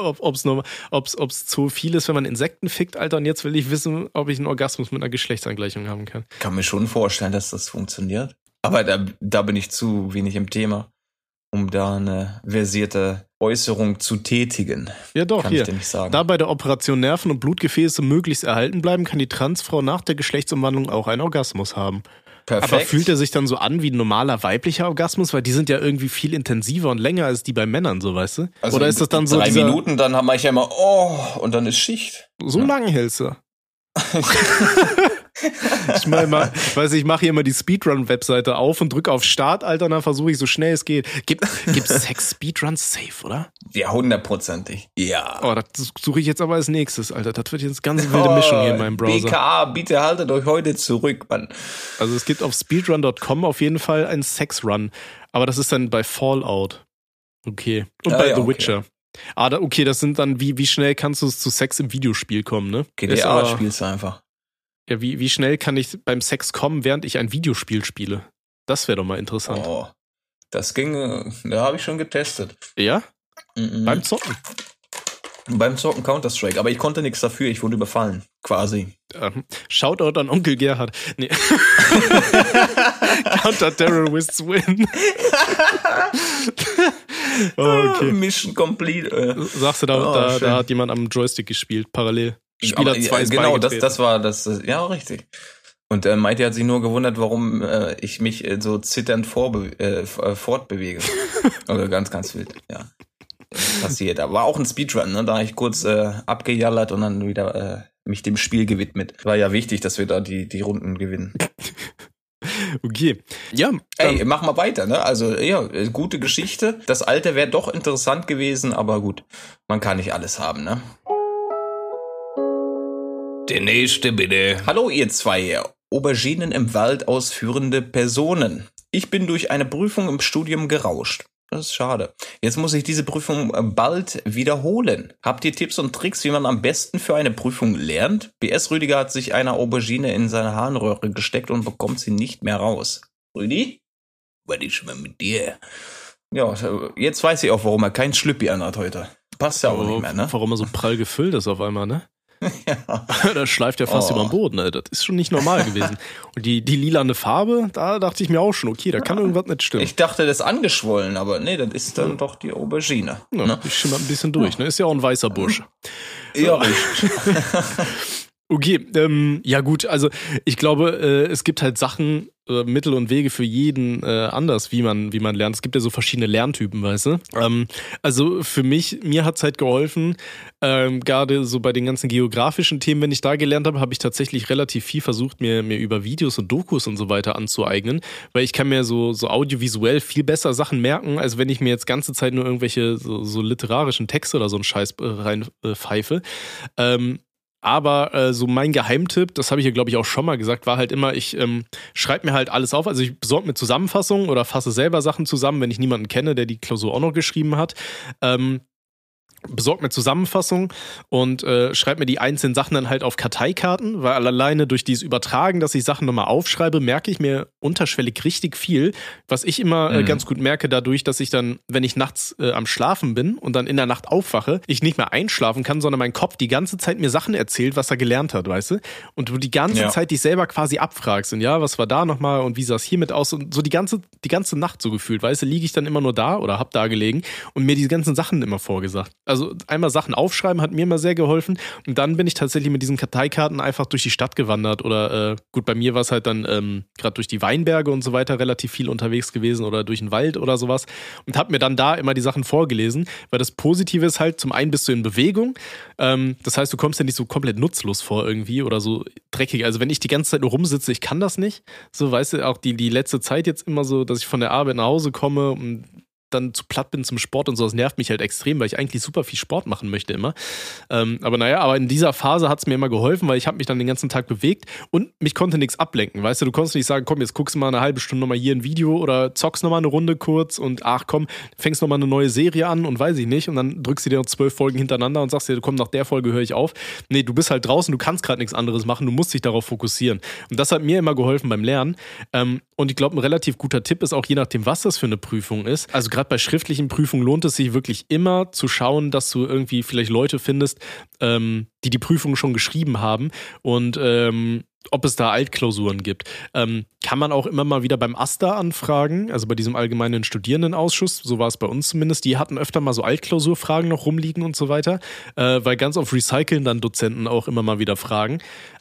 ob's zu viel ist, wenn man Insekten fickt, Alter, und jetzt will ich wissen, ob ich einen Orgasmus mit einer Geschlechtsangleichung haben kann. Ich kann mir schon vorstellen, dass das funktioniert. Aber da bin ich zu wenig im Thema, um da eine versierte Äußerung zu tätigen. Ja doch, kann hier. Ich dir nicht sagen. Da bei der Operation Nerven und Blutgefäße möglichst erhalten bleiben, kann die Transfrau nach der Geschlechtsumwandlung auch einen Orgasmus haben. Perfekt. Aber fühlt er sich dann so an wie ein normaler weiblicher Orgasmus? Weil die sind ja irgendwie viel intensiver und länger als die bei Männern, so, weißt du? Also oder ist das dann so 3 Minuten, dann habe ich ja immer, und dann ist Schicht. So lang hältst du. Ich mache hier immer die Speedrun-Webseite auf und drücke auf Start, Alter, und dann versuche ich so schnell es geht. Gibt's Sex-Speedruns safe, oder? Ja, 100%. Ja. Oh, das suche ich jetzt aber als nächstes, Alter. Das wird jetzt ganz wilde Mischung hier in meinem Browser. BKA, bitte haltet euch heute zurück, Mann. Also es gibt auf speedrun.com auf jeden Fall einen Sex-Run. Aber das ist dann bei Fallout. Okay. Und bei The Witcher. Okay, das sind dann, wie schnell kannst du zu Sex im Videospiel kommen, ne? GTA spielst du einfach. Ja, wie schnell kann ich beim Sex kommen, während ich ein Videospiel spiele? Das wäre doch mal interessant. Oh, das ging, da habe ich schon getestet. Ja? Beim Zocken? Beim Zocken Counter-Strike, aber ich konnte nichts dafür, ich wurde überfallen, quasi. Shoutout an Onkel Gerhard. Nee. Counter-Terrorists win. Okay. Mission complete. Sagst du, da hat jemand am Joystick gespielt, parallel. Spieler 2 ist genau, das war das, ja, richtig. Und Mighty hat sich nur gewundert, warum ich mich so zitternd fortbewege. Also ganz, ganz wild, ja. Passiert. Aber war auch ein Speedrun, ne? Da habe ich kurz abgejallert und dann wieder mich dem Spiel gewidmet. War ja wichtig, dass wir da die Runden gewinnen. Okay. Ja. Ey, mach mal weiter, ne? Also, ja, gute Geschichte. Das Alte wäre doch interessant gewesen, aber gut, man kann nicht alles haben, ne? Der nächste bitte. Hallo ihr zwei, Auberginen im Wald ausführende Personen. Ich bin durch eine Prüfung im Studium gerauscht. Das ist schade. Jetzt muss ich diese Prüfung bald wiederholen. Habt ihr Tipps und Tricks, wie man am besten für eine Prüfung lernt? BS Rüdiger hat sich eine Aubergine in seine Harnröhre gesteckt und bekommt sie nicht mehr raus. Rüdi? Was ist mal mit dir? Ja, jetzt weiß ich auch, warum er kein Schlüppi anhat heute. Passt ja auch nicht mehr, ne? Warum er so prall gefüllt ist auf einmal, ne? Ja. Das schleift ja fast über den Boden, Alter. Das ist schon nicht normal gewesen. Und die lilane Farbe, da dachte ich mir auch schon, okay, da kann irgendwas nicht stimmen. Ich dachte, das ist angeschwollen, aber nee, das ist dann doch die Aubergine. Ja, ne? Die schimmert ein bisschen durch, ne? Ist ja auch ein weißer Bursche. Ja, richtig. Okay, ja gut, also ich glaube, es gibt halt Sachen, Mittel und Wege für jeden anders, wie man lernt. Es gibt ja so verschiedene Lerntypen, weißt du? Also für mir hat's halt geholfen, gerade so bei den ganzen geografischen Themen, wenn ich da gelernt habe, habe ich tatsächlich relativ viel versucht, mir über Videos und Dokus und so weiter anzueignen, weil ich kann mir so audiovisuell viel besser Sachen merken, als wenn ich mir jetzt ganze Zeit nur irgendwelche so literarischen Texte oder so einen Scheiß reinpfeife. Aber so mein Geheimtipp, das habe ich ja glaube ich auch schon mal gesagt, war halt immer, ich schreibe mir halt alles auf. Also ich besorge mir Zusammenfassungen oder fasse selber Sachen zusammen, wenn ich niemanden kenne, der die Klausur auch noch geschrieben hat. Besorgt mir Zusammenfassungen und schreibt mir die einzelnen Sachen dann halt auf Karteikarten, weil alleine durch dieses Übertragen, dass ich Sachen nochmal aufschreibe, merke ich mir unterschwellig richtig viel, was ich immer ganz gut merke dadurch, dass ich dann, wenn ich nachts am Schlafen bin und dann in der Nacht aufwache, ich nicht mehr einschlafen kann, sondern mein Kopf die ganze Zeit mir Sachen erzählt, was er gelernt hat, weißt du? Und du die ganze Zeit dich selber quasi abfragst und ja, was war da nochmal und wie sah es hiermit aus und so die ganze Nacht so gefühlt, weißt du, liege ich dann immer nur da oder hab da gelegen und mir diese ganzen Sachen immer vorgesagt. Also einmal Sachen aufschreiben hat mir immer sehr geholfen und dann bin ich tatsächlich mit diesen Karteikarten einfach durch die Stadt gewandert oder gut, bei mir war es halt dann gerade durch die Weinberge und so weiter relativ viel unterwegs gewesen oder durch den Wald oder sowas und habe mir dann da immer die Sachen vorgelesen, weil das Positive ist halt, zum einen bist du in Bewegung, das heißt, du kommst ja nicht so komplett nutzlos vor irgendwie oder so dreckig, also wenn ich die ganze Zeit nur rumsitze, ich kann das nicht, so weißt du, auch die letzte Zeit jetzt immer so, dass ich von der Arbeit nach Hause komme und dann zu platt bin zum Sport und so, das nervt mich halt extrem, weil ich eigentlich super viel Sport machen möchte immer. Aber in dieser Phase hat es mir immer geholfen, weil ich habe mich dann den ganzen Tag bewegt und mich konnte nichts ablenken, weißt du, konntest nicht sagen, komm, jetzt guckst du mal eine halbe Stunde nochmal hier ein Video oder zockst nochmal eine Runde kurz und ach komm, fängst nochmal eine neue Serie an und weiß ich nicht und dann drückst du dir noch 12 Folgen hintereinander und sagst dir, komm, nach der Folge höre ich auf. Nee, du bist halt draußen, du kannst gerade nichts anderes machen, du musst dich darauf fokussieren. Und das hat mir immer geholfen beim Lernen. Und ich glaube, ein relativ guter Tipp ist auch, je nachdem, was das für eine Prüfung ist, also gerade bei schriftlichen Prüfungen lohnt es sich wirklich immer zu schauen, dass du irgendwie vielleicht Leute findest, die Prüfung schon geschrieben haben und ob es da Altklausuren gibt. Kann man auch immer mal wieder beim AStA anfragen, also bei diesem allgemeinen Studierendenausschuss, so war es bei uns zumindest, die hatten öfter mal so Altklausurfragen noch rumliegen und so weiter, weil ganz oft recyceln dann Dozenten auch immer mal wieder Fragen.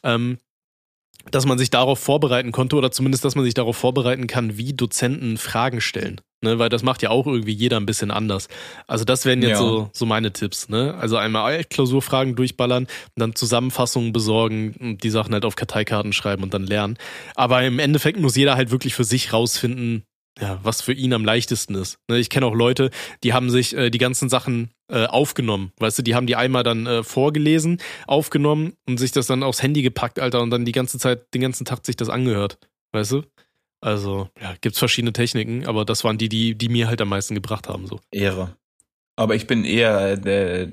Dass man sich darauf vorbereiten konnte oder zumindest, dass man sich darauf vorbereiten kann, wie Dozenten Fragen stellen. Ne, weil das macht ja auch irgendwie jeder ein bisschen anders. Also das wären jetzt so meine Tipps. Ne? Also einmal Klausurfragen durchballern, dann Zusammenfassungen besorgen, die Sachen halt auf Karteikarten schreiben und dann lernen. Aber im Endeffekt muss jeder halt wirklich für sich rausfinden, ja, was für ihn am leichtesten ist. Ne, ich kenne auch Leute, die haben sich die ganzen Sachen aufgenommen. Weißt du, die haben die einmal dann vorgelesen, aufgenommen und sich das dann aufs Handy gepackt, Alter, und dann den ganzen Tag sich das angehört. Weißt du? Also, ja, gibt's verschiedene Techniken, aber das waren die mir halt am meisten gebracht haben, so. Ehre. Aber ich bin eher der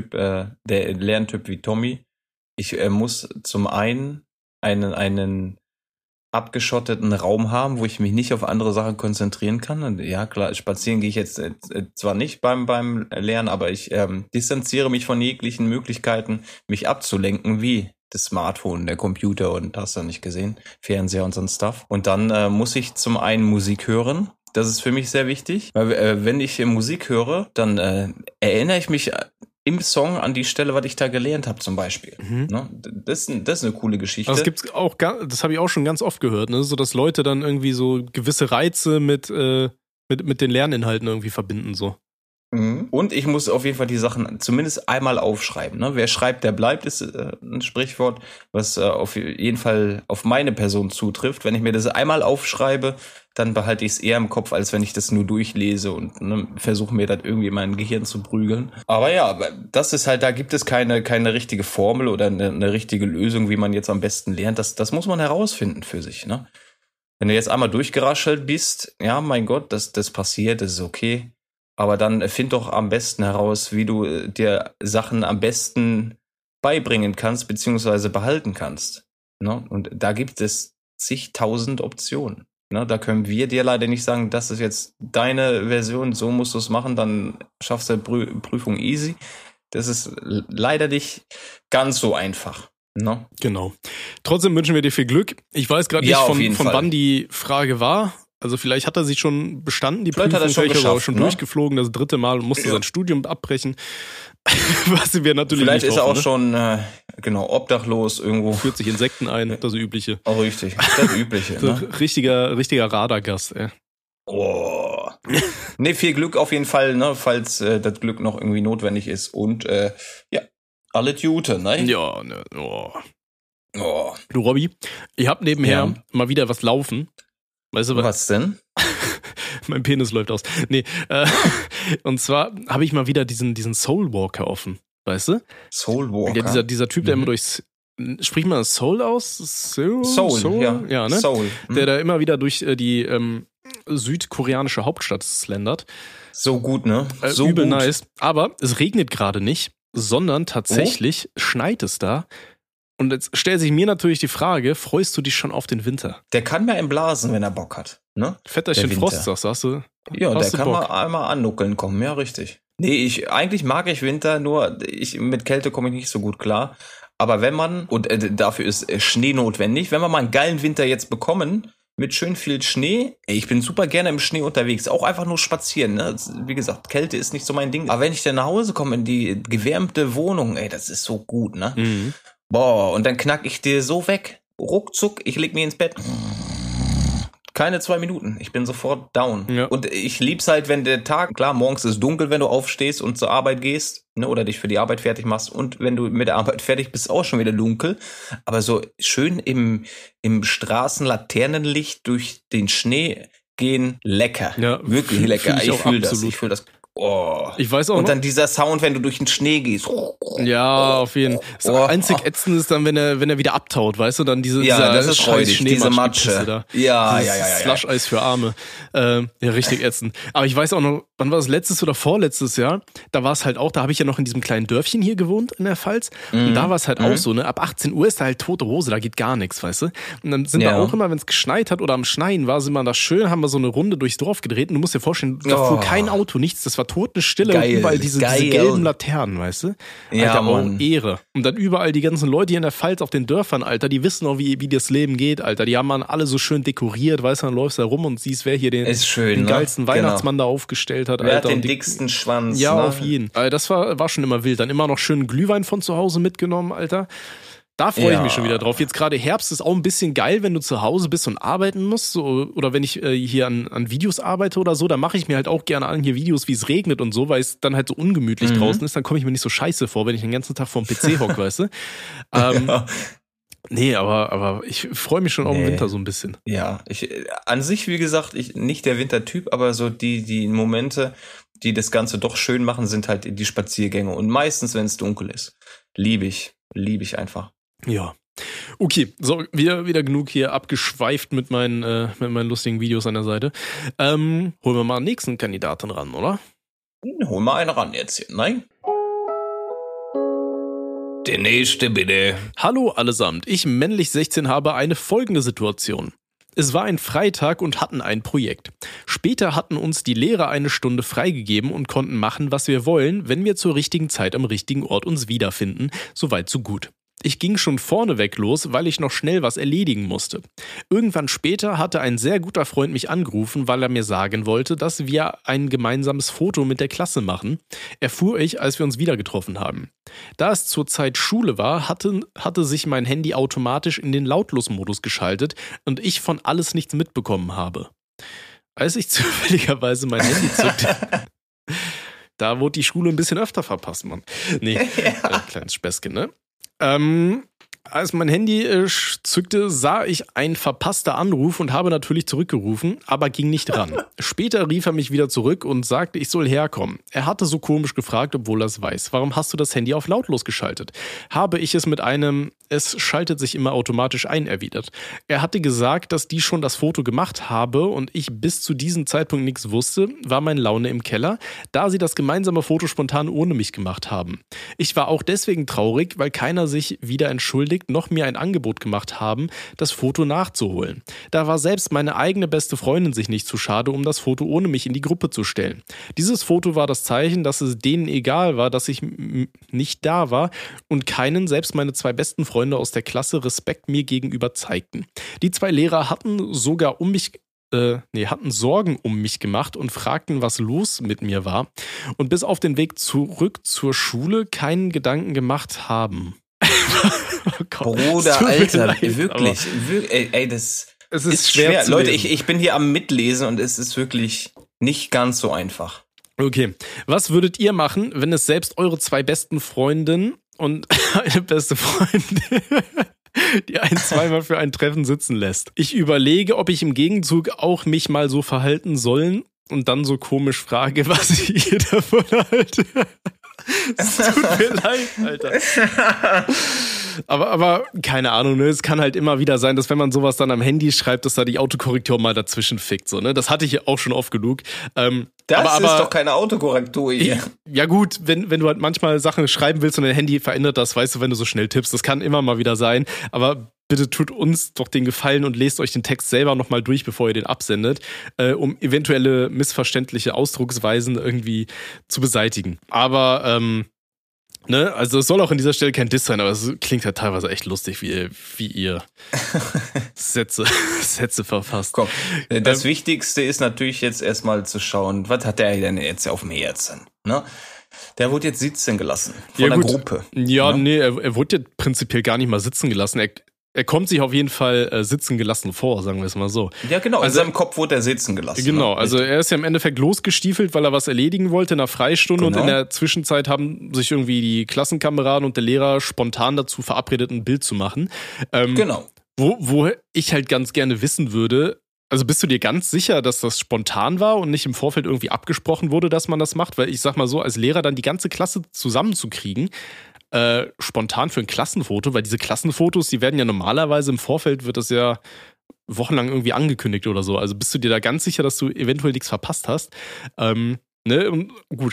Lerntyp wie Tommy. Ich muss zum einen einen abgeschotteten Raum haben, wo ich mich nicht auf andere Sachen konzentrieren kann. Und ja, klar, spazieren gehe ich jetzt zwar nicht beim Lernen, aber ich distanziere mich von jeglichen Möglichkeiten, mich abzulenken, wie das Smartphone, der Computer und hast du nicht gesehen, Fernseher und so ein Stuff. Und dann muss ich zum einen Musik hören. Das ist für mich sehr wichtig, weil wenn ich Musik höre, dann erinnere ich mich im Song an die Stelle, was ich da gelernt habe zum Beispiel. Ne? Das ist eine coole Geschichte. Also das habe ich auch schon ganz oft gehört, ne? So dass Leute dann irgendwie so gewisse Reize mit den Lerninhalten irgendwie verbinden so. Und ich muss auf jeden Fall die Sachen zumindest einmal aufschreiben. Ne? Wer schreibt, der bleibt, ist ein Sprichwort, was auf jeden Fall auf meine Person zutrifft. Wenn ich mir das einmal aufschreibe, dann behalte ich es eher im Kopf, als wenn ich das nur durchlese und versuche mir das irgendwie in mein Gehirn zu prügeln. Aber ja, das ist halt, da gibt es keine richtige Formel oder eine richtige Lösung, wie man jetzt am besten lernt. Das muss man herausfinden für sich. Ne? Wenn du jetzt einmal durchgeraschelt bist, ja, mein Gott, das passiert, das ist okay. Aber dann find doch am besten heraus, wie du dir Sachen am besten beibringen kannst, beziehungsweise behalten kannst. Ne? Und da gibt es zigtausend Optionen. Ne? Da können wir dir leider nicht sagen, das ist jetzt deine Version, so musst du es machen, dann schaffst du die Prüfung easy. Das ist leider nicht ganz so einfach. Ne? Genau. Trotzdem wünschen wir dir viel Glück. Ich weiß gerade nicht, von wann die Frage war. Also vielleicht hat er sich schon bestanden, die vielleicht Prüfung, vielleicht ist auch schon durchgeflogen, das 3. Mal und musste sein Studium abbrechen. Was wir natürlich vielleicht nicht ist er auch hoffen, schon obdachlos irgendwo. Führt sich Insekten ein, das Übliche. Oh, richtig, das Übliche. So, ne? Richtiger Radargast, ey. Oh. Nee, viel Glück auf jeden Fall, ne, falls das Glück noch irgendwie notwendig ist. Und alle Gute, ne? Ja, ne, oh. Oh. Du, Robby, ich hab nebenher mal wieder was laufen. Weißt du was denn? Mein Penis läuft aus. Nee, und zwar habe ich mal wieder diesen Soulwalker offen, weißt du? Soulwalker? Ja, dieser Typ, der immer durchs, spricht man das Soul aus? Soul, ja. Ja, ne? Soul. Der da immer wieder durch die südkoreanische Hauptstadt slendert. So gut, ne? So übel gut. Nice. Aber es regnet gerade nicht, sondern tatsächlich schneit es da. Und jetzt stellt sich mir natürlich die Frage, freust du dich schon auf den Winter? Der kann mir einblasen, wenn er Bock hat. Ne? Vetterchen Frost, sagst du? Ja, der kann mal einmal annuckeln kommen, ja, richtig. Nee, eigentlich mag ich Winter, nur mit Kälte komme ich nicht so gut klar. Aber wenn man, und dafür ist Schnee notwendig, wenn wir mal einen geilen Winter jetzt bekommen, mit schön viel Schnee, ich bin super gerne im Schnee unterwegs, auch einfach nur spazieren, ne? Wie gesagt, Kälte ist nicht so mein Ding. Aber wenn ich dann nach Hause komme in die gewärmte Wohnung, das ist so gut, ne? Mhm. Boah, und dann knack ich dir so weg. Ruckzuck, ich leg mich ins Bett. Keine 2 Minuten. Ich bin sofort down. Ja. Und ich lieb's halt, wenn der Tag, klar, morgens ist dunkel, wenn du aufstehst und zur Arbeit gehst, ne, oder dich für die Arbeit fertig machst. Und wenn du mit der Arbeit fertig bist, auch schon wieder dunkel. Aber so schön im Straßenlaternenlicht durch den Schnee gehen, lecker. Ja, wirklich lecker. Ich fühle das. Ich fühle das. Oh. Ich weiß auch und noch. dann dieser Sound, wenn du durch den Schnee gehst. Ja, auf jeden Fall. Das einzig ätzend ist dann, wenn er wieder abtaut, weißt du, dann dieser das ist freudig, diese Matsche. Da. Ja. Slush-Eis für Arme. Ja, richtig ätzend. Aber ich weiß auch noch, wann war das, letztes oder vorletztes Jahr? Da war es halt auch, da habe ich ja noch in diesem kleinen Dörfchen hier gewohnt in der Pfalz. Und da war es halt auch so, ne? Ab 18 Uhr ist da halt tote Hose, da geht gar nichts, weißt du? Und dann sind wir auch immer, wenn es geschneit hat oder am Schneien war, sind wir da schön, haben wir so eine Runde durchs Dorf gedreht. Und du musst dir vorstellen, da fuhr kein Auto, nichts, das war Totenstille. Und überall diese gelben Laternen, weißt du? Ja, Alter, Mann. Ehre. Und dann überall die ganzen Leute hier in der Pfalz auf den Dörfern, Alter, die wissen auch, wie das Leben geht, Alter. Die haben man alle so schön dekoriert, weißt du, dann läufst du da rum und siehst, wer hier den geilsten Weihnachtsmann da aufgestellt hat, Alter. Wer hat den dicksten Schwanz? Ja, auf jeden. Das war schon immer wild. Dann immer noch schön Glühwein von zu Hause mitgenommen, Alter. Da freue ich mich schon wieder drauf. Jetzt gerade Herbst ist auch ein bisschen geil, wenn du zu Hause bist und arbeiten musst. So, oder wenn ich hier an Videos arbeite oder so, dann mache ich mir halt auch gerne an hier Videos, wie es regnet und so, weil es dann halt so ungemütlich draußen ist. Dann komme ich mir nicht so scheiße vor, wenn ich den ganzen Tag vorm PC hocke, weißt du? Nee, aber ich freue mich schon auf den Winter so ein bisschen. Ja, an sich, wie gesagt, nicht der Wintertyp, aber so die Momente, die das Ganze doch schön machen, sind halt die Spaziergänge. Und meistens, wenn es dunkel ist. Liebe ich einfach. Ja. Okay, so, wieder genug hier abgeschweift mit meinen lustigen Videos an der Seite. Holen wir mal einen nächsten Kandidaten ran, oder? Hol mal einen ran jetzt hier, nein? Der nächste bitte. Hallo allesamt, ich männlich 16 habe eine folgende Situation. Es war ein Freitag und hatten ein Projekt. Später hatten uns die Lehrer eine Stunde freigegeben und konnten machen, was wir wollen, wenn wir zur richtigen Zeit am richtigen Ort uns wiederfinden. Soweit so gut. Ich ging schon vorneweg los, weil ich noch schnell was erledigen musste. Irgendwann später hatte ein sehr guter Freund mich angerufen, weil er mir sagen wollte, dass wir ein gemeinsames Foto mit der Klasse machen, erfuhr ich, als wir uns wieder getroffen haben. Da es zur Zeit Schule war, hatte sich mein Handy automatisch in den Lautlos-Modus geschaltet und ich von alles nichts mitbekommen habe. Als ich zufälligerweise mein Handy zückte, da wurde die Schule ein bisschen öfter verpasst, Mann. Nee, kleines Späßchen, ne? Als mein Handy zückte, sah ich einen verpassten Anruf und habe natürlich zurückgerufen, aber ging nicht ran. Später rief er mich wieder zurück und sagte, ich soll herkommen. Er hatte so komisch gefragt, obwohl er es weiß. Warum hast du das Handy auf lautlos geschaltet? Habe ich es mit einem, es schaltet sich immer automatisch ein, erwidert. Er hatte gesagt, dass die schon das Foto gemacht habe und ich bis zu diesem Zeitpunkt nichts wusste, war meine Laune im Keller, da sie das gemeinsame Foto spontan ohne mich gemacht haben. Ich war auch deswegen traurig, weil keiner sich wieder entschuldigt, noch mir ein Angebot gemacht haben, das Foto nachzuholen. Da war selbst meine eigene beste Freundin sich nicht zu schade, um das Foto ohne mich in die Gruppe zu stellen. Dieses Foto war das Zeichen, dass es denen egal war, dass ich nicht da war und keinen, selbst meine 2 besten Freunde aus der Klasse, Respekt mir gegenüber zeigten. Die 2 Lehrer hatten sogar um mich hatten Sorgen um mich gemacht und fragten, was los mit mir war und bis auf den Weg zurück zur Schule keinen Gedanken gemacht haben. Oh Gott, Bruder, Alter, leid, wirklich, ey, das ist schwer. Leute, ich bin hier am Mitlesen und es ist wirklich nicht ganz so einfach. Okay, was würdet ihr machen, wenn es selbst eure 2 besten Freundinnen und eine beste Freundin die einen zweimal für ein Treffen sitzen lässt? Ich überlege, ob ich im Gegenzug auch mich mal so verhalten sollen und dann so komisch frage, was ihr davon haltet. Es tut mir leid, Alter. Aber keine Ahnung, ne? Es kann halt immer wieder sein, dass wenn man sowas dann am Handy schreibt, dass da die Autokorrektur mal dazwischen fickt. So, ne? Das hatte ich auch schon oft genug. Das ist doch keine Autokorrektur hier. Ja gut, wenn du halt manchmal Sachen schreiben willst und dein Handy verändert das, weißt du, wenn du so schnell tippst, das kann immer mal wieder sein. Aber bitte tut uns doch den Gefallen und lest euch den Text selber nochmal durch, bevor ihr den absendet, um eventuelle missverständliche Ausdrucksweisen irgendwie zu beseitigen. Aber ne, also es soll auch an dieser Stelle kein Diss sein, aber es klingt halt teilweise echt lustig, wie ihr Sätze verfasst. Komm, das Wichtigste ist natürlich jetzt erstmal zu schauen, was hat der denn jetzt auf dem Herzen, ne? Der wurde jetzt sitzen gelassen von der Gruppe. Ja, ne? Nee, er wurde jetzt prinzipiell gar nicht mal sitzen gelassen. Er kommt sich auf jeden Fall sitzen gelassen vor, sagen wir es mal so. Ja, genau. Also, in seinem Kopf wurde er sitzen gelassen. Genau, also er ist ja im Endeffekt losgestiefelt, weil er was erledigen wollte in der Freistunde. Genau. Und in der Zwischenzeit haben sich irgendwie die Klassenkameraden und der Lehrer spontan dazu verabredet, ein Bild zu machen. Genau. Wo ich halt ganz gerne wissen würde, also bist du dir ganz sicher, dass das spontan war und nicht im Vorfeld irgendwie abgesprochen wurde, dass man das macht? Weil ich sag mal so, als Lehrer dann die ganze Klasse zusammenzukriegen, spontan für ein Klassenfoto, weil diese Klassenfotos, die werden ja normalerweise im Vorfeld, wird das ja wochenlang irgendwie angekündigt oder so. Also bist du dir da ganz sicher, dass du eventuell nichts verpasst hast? Ne? Und gut,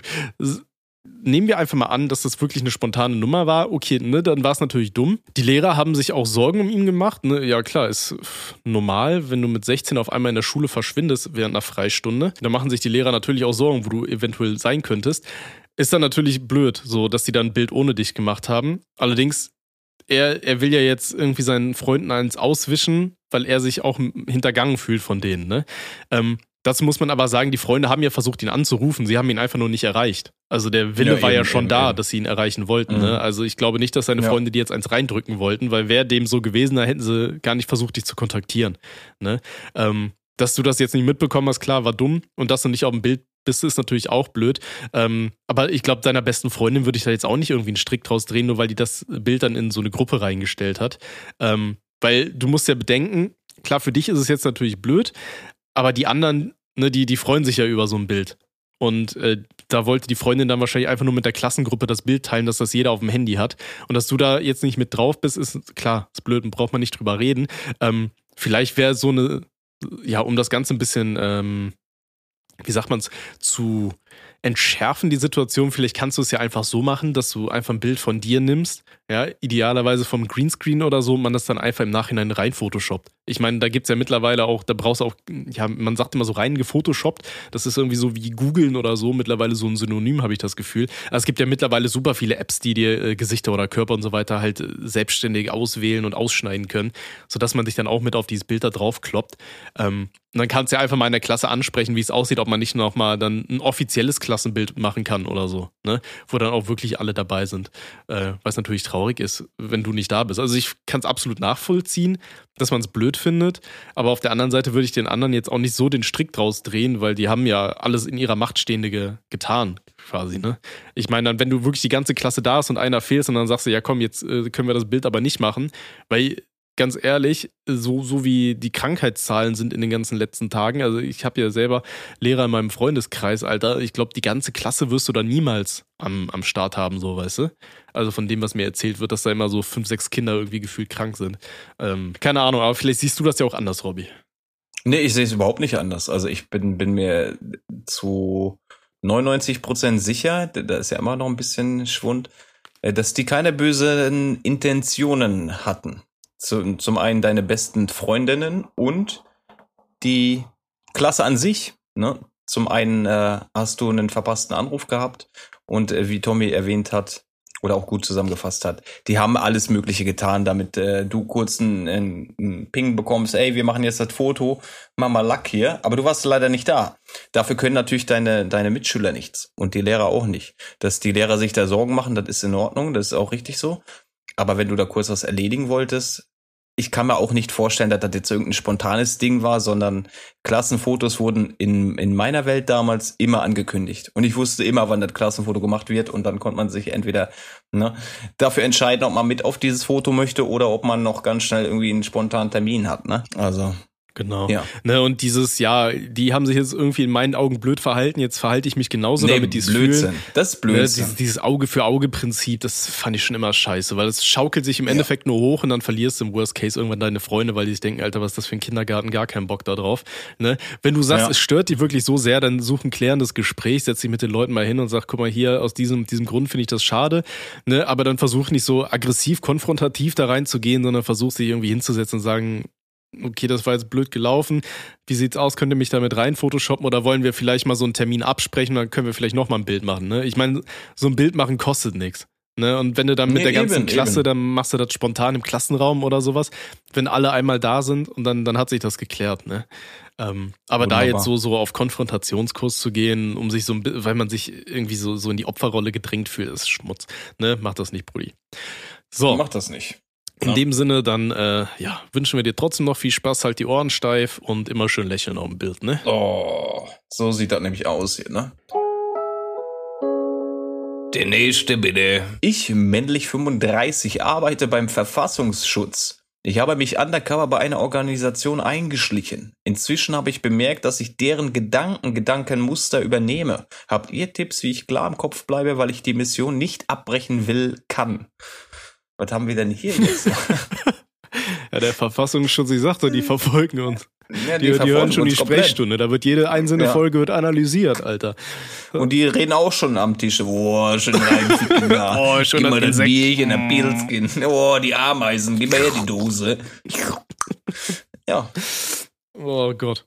nehmen wir einfach mal an, dass das wirklich eine spontane Nummer war. Okay, ne, dann war es natürlich dumm. Die Lehrer haben sich auch Sorgen um ihn gemacht. Ne? Ja klar, ist normal, wenn du mit 16 auf einmal in der Schule verschwindest während einer Freistunde. Da machen sich die Lehrer natürlich auch Sorgen, wo du eventuell sein könntest. Ist dann natürlich blöd, so dass die dann ein Bild ohne dich gemacht haben. Allerdings, er will ja jetzt irgendwie seinen Freunden eins auswischen, weil er sich auch hintergangen fühlt von denen. Ne? Dazu muss man aber sagen, die Freunde haben ja versucht, ihn anzurufen. Sie haben ihn einfach nur nicht erreicht. Also der Wille war ja schon da, dass sie ihn erreichen wollten. Ne? Also ich glaube nicht, dass seine Freunde die jetzt eins reindrücken wollten, weil wäre dem so gewesen, da hätten sie gar nicht versucht, dich zu kontaktieren. Ne? Dass du das jetzt nicht mitbekommen hast, klar, war dumm. Und dass du nicht auf dem Bild bist, ist natürlich auch blöd. Aber ich glaube, deiner besten Freundin würde ich da jetzt auch nicht irgendwie einen Strick draus drehen, nur weil die das Bild dann in so eine Gruppe reingestellt hat. Weil du musst ja bedenken, klar, für dich ist es jetzt natürlich blöd, aber die anderen, ne, die freuen sich ja über so ein Bild. Und da wollte die Freundin dann wahrscheinlich einfach nur mit der Klassengruppe das Bild teilen, dass das jeder auf dem Handy hat. Und dass du da jetzt nicht mit drauf bist, ist klar, ist blöd und braucht man nicht drüber reden. Vielleicht wäre so eine, ja, um das Ganze ein bisschen, wie sagt man es, zu entschärfen, die Situation. Vielleicht kannst du es ja einfach so machen, dass du einfach ein Bild von dir nimmst, ja, idealerweise vom Greenscreen oder so, und man das dann einfach im Nachhinein rein photoshoppt. Ich meine, da gibt's ja mittlerweile auch, da brauchst du auch, ja, man sagt immer so rein gefotoshoppt, das ist irgendwie so wie googeln oder so, mittlerweile so ein Synonym, habe ich das Gefühl. Also es gibt ja mittlerweile super viele Apps, die dir Gesichter oder Körper und so weiter halt selbstständig auswählen und ausschneiden können, sodass man sich dann auch mit auf dieses Bild da drauf kloppt. Und dann kannst du ja einfach mal in der Klasse ansprechen, wie es aussieht, ob man nicht noch mal dann ein offizielles Klassenbild machen kann oder so, ne? Wo dann auch wirklich alle dabei sind. Was natürlich traurig ist, wenn du nicht da bist. Also ich kann es absolut nachvollziehen, dass man es blöd findet, aber auf der anderen Seite würde ich den anderen jetzt auch nicht so den Strick draus drehen, weil die haben ja alles in ihrer Macht Stehende getan, quasi, ne? Ich meine, dann, wenn du wirklich die ganze Klasse da ist und einer fehlt und dann sagst du, ja komm, jetzt können wir das Bild aber nicht machen, weil ganz ehrlich, so wie die Krankheitszahlen sind in den ganzen letzten Tagen, also ich habe ja selber Lehrer in meinem Freundeskreis, Alter, ich glaube, die ganze Klasse wirst du da niemals am Start haben, so, weißt du? Also von dem, was mir erzählt wird, dass da immer so 5, 6 Kinder irgendwie gefühlt krank sind. Keine Ahnung, aber vielleicht siehst du das ja auch anders, Robby. Nee, ich sehe es überhaupt nicht anders. Also ich bin mir zu 99% sicher, da ist ja immer noch ein bisschen Schwund, dass die keine bösen Intentionen hatten. Zum einen deine besten Freundinnen und die Klasse an sich. Ne? Zum einen hast du einen verpassten Anruf gehabt und wie Tommy erwähnt hat, oder auch gut zusammengefasst hat. Die haben alles Mögliche getan, damit du kurz einen Ping bekommst, ey, wir machen jetzt das Foto, mach mal Lack hier, aber du warst leider nicht da. Dafür können natürlich deine Mitschüler nichts und die Lehrer auch nicht. Dass die Lehrer sich da Sorgen machen, das ist in Ordnung, das ist auch richtig so. Aber wenn du da kurz was erledigen wolltest, ich kann mir auch nicht vorstellen, dass das jetzt irgendein spontanes Ding war, sondern Klassenfotos wurden in meiner Welt damals immer angekündigt. Und ich wusste immer, wann das Klassenfoto gemacht wird und dann konnte man sich entweder dafür entscheiden, ob man mit auf dieses Foto möchte oder ob man noch ganz schnell irgendwie einen spontanen Termin hat. Ne? Also genau. Ja. Ne, und dieses, die haben sich jetzt irgendwie in meinen Augen blöd verhalten, jetzt verhalte ich mich genauso damit, dieses Blödsinn. Fühlen. Das ist Blödsinn. Dieses Auge-für-Auge-Prinzip, das fand ich schon immer scheiße, weil es schaukelt sich im Endeffekt nur hoch und dann verlierst du im Worst Case irgendwann deine Freunde, weil die sich denken, Alter, was ist das für ein Kindergarten, gar keinen Bock da drauf. Ne? Wenn du sagst, es stört dich wirklich so sehr, dann such ein klärendes Gespräch, setz dich mit den Leuten mal hin und sag, guck mal hier, aus diesem Grund finde ich das schade, ne? Aber dann versuch nicht so aggressiv, konfrontativ da reinzugehen, sondern versuch sich irgendwie hinzusetzen und sagen, okay, das war jetzt blöd gelaufen. Wie sieht's aus? Könnt ihr mich damit rein photoshoppen oder wollen wir vielleicht mal so einen Termin absprechen? Dann können wir vielleicht noch mal ein Bild machen. Ne? Ich meine, so ein Bild machen kostet nichts. Ne? Und wenn du dann mit der ganzen Klasse, dann machst du das spontan im Klassenraum oder sowas. Wenn alle einmal da sind und dann hat sich das geklärt. Ne? Aber wunderbar. Da jetzt so auf Konfrontationskurs zu gehen, um sich weil man sich irgendwie so in die Opferrolle gedrängt fühlt, ist Schmutz. Ne? Mach das nicht, Brudi. So. Mach das nicht. In dem Sinne, dann wünschen wir dir trotzdem noch viel Spaß, halt die Ohren steif und immer schön lächeln auf dem Bild, ne? Oh, so sieht das nämlich aus hier, ne? Der nächste bitte. Ich, männlich 35, arbeite beim Verfassungsschutz. Ich habe mich undercover bei einer Organisation eingeschlichen. Inzwischen habe ich bemerkt, dass ich deren Gedankenmuster übernehme. Habt ihr Tipps, wie ich klar im Kopf bleibe, weil ich die Mission nicht abbrechen kann? Was haben wir denn hier jetzt? Ja, der Verfassungsschutz, ich sagte, die verfolgen uns. Ja, die hören schon die Sprechstunde, da wird jede einzelne Folge wird analysiert, Alter. Und die reden auch schon am Tisch. Oh, schön reinficken da. Oh, schon gib mal das Bierchen, der Pilzkin. Oh, die Ameisen, gib mal her die Dose. Ja. Oh Gott.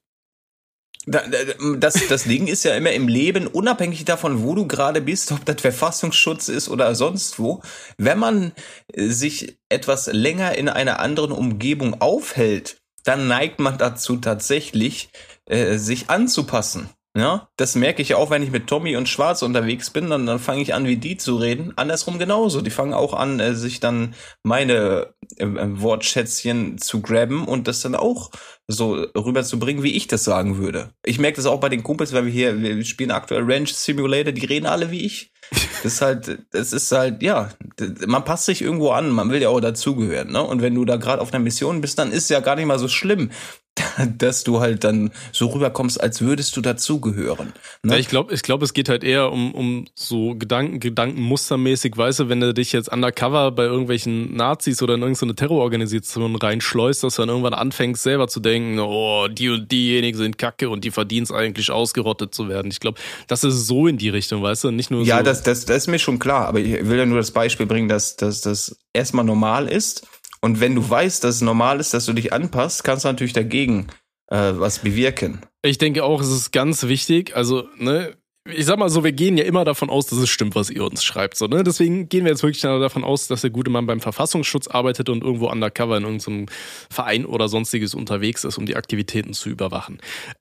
Das Ding ist ja immer im Leben, unabhängig davon, wo du gerade bist, ob das Verfassungsschutz ist oder sonst wo, wenn man sich etwas länger in einer anderen Umgebung aufhält, dann neigt man dazu tatsächlich, sich anzupassen. Ja, das merke ich auch, wenn ich mit Tommy und Schwarz unterwegs bin, dann fange ich an, wie die zu reden. Andersrum genauso. Die fangen auch an, sich dann meine Wortschätzchen zu grabben und das dann auch so rüberzubringen, wie ich das sagen würde. Ich merke das auch bei den Kumpels, weil wir spielen aktuell Ranch Simulator, die reden alle wie ich. Das ist halt, ja, man passt sich irgendwo an, man will ja auch dazugehören, ne? Und wenn du da gerade auf einer Mission bist, dann ist es ja gar nicht mal so schlimm, dass du halt dann so rüberkommst, als würdest du dazugehören. Ne? Ja, ich glaube, es geht halt eher um so Gedankenmustermäßig, weißt du, wenn du dich jetzt undercover bei irgendwelchen Nazis oder in irgendeine Terrororganisation reinschleust, dass du dann irgendwann anfängst, selber zu denken, oh, die und diejenigen sind kacke und die verdienen es eigentlich, ausgerottet zu werden. Ich glaube, das ist so in die Richtung, weißt du, nicht nur ja, so. Ja, das ist mir schon klar, aber ich will ja nur das Beispiel bringen, dass das erstmal normal ist. Und wenn du weißt, dass es normal ist, dass du dich anpasst, kannst du natürlich dagegen was bewirken. Ich denke auch, es ist ganz wichtig, also, ne, ich sag mal so, wir gehen ja immer davon aus, dass es stimmt, was ihr uns schreibt, so, ne, deswegen gehen wir jetzt wirklich davon aus, dass der gute Mann beim Verfassungsschutz arbeitet und irgendwo undercover in irgendeinem Verein oder sonstiges unterwegs ist, um die Aktivitäten zu überwachen.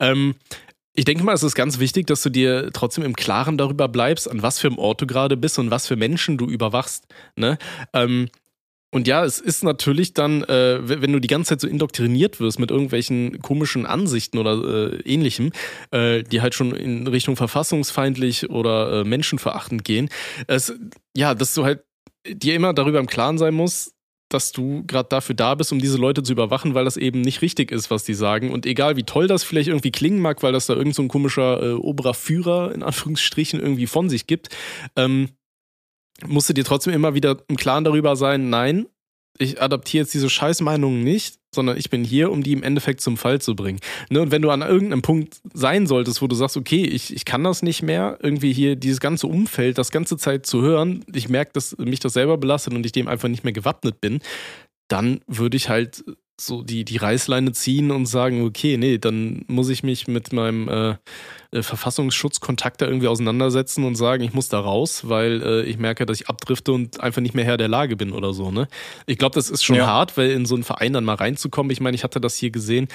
Ich denke mal, es ist ganz wichtig, dass du dir trotzdem im Klaren darüber bleibst, an was für einem Ort du gerade bist und was für Menschen du überwachst, ne, und ja, es ist natürlich dann, wenn du die ganze Zeit so indoktriniert wirst mit irgendwelchen komischen Ansichten oder Ähnlichem, die halt schon in Richtung verfassungsfeindlich oder menschenverachtend gehen, dass du halt dir immer darüber im Klaren sein musst, dass du gerade dafür da bist, um diese Leute zu überwachen, weil das eben nicht richtig ist, was die sagen. Und egal, wie toll das vielleicht irgendwie klingen mag, weil das da irgend so ein komischer oberer Führer in Anführungsstrichen irgendwie von sich gibt, musst du dir trotzdem immer wieder im Klaren darüber sein, nein, ich adaptiere jetzt diese Scheißmeinungen nicht, sondern ich bin hier, um die im Endeffekt zum Fall zu bringen. Ne? Und wenn du an irgendeinem Punkt sein solltest, wo du sagst, okay, ich kann das nicht mehr, irgendwie hier dieses ganze Umfeld, das ganze Zeit zu hören, ich merke, dass mich das selber belastet und ich dem einfach nicht mehr gewappnet bin, dann würde ich halt so die Reißleine ziehen und sagen, okay, nee, dann muss ich mich mit meinem Verfassungsschutzkontakt da irgendwie auseinandersetzen und sagen, ich muss da raus, weil ich merke, dass ich abdrifte und einfach nicht mehr Herr der Lage bin oder so, ne? Ich glaube, das ist schon hart, weil in so einen Verein dann mal reinzukommen, ich meine, ich hatte das hier gesehen,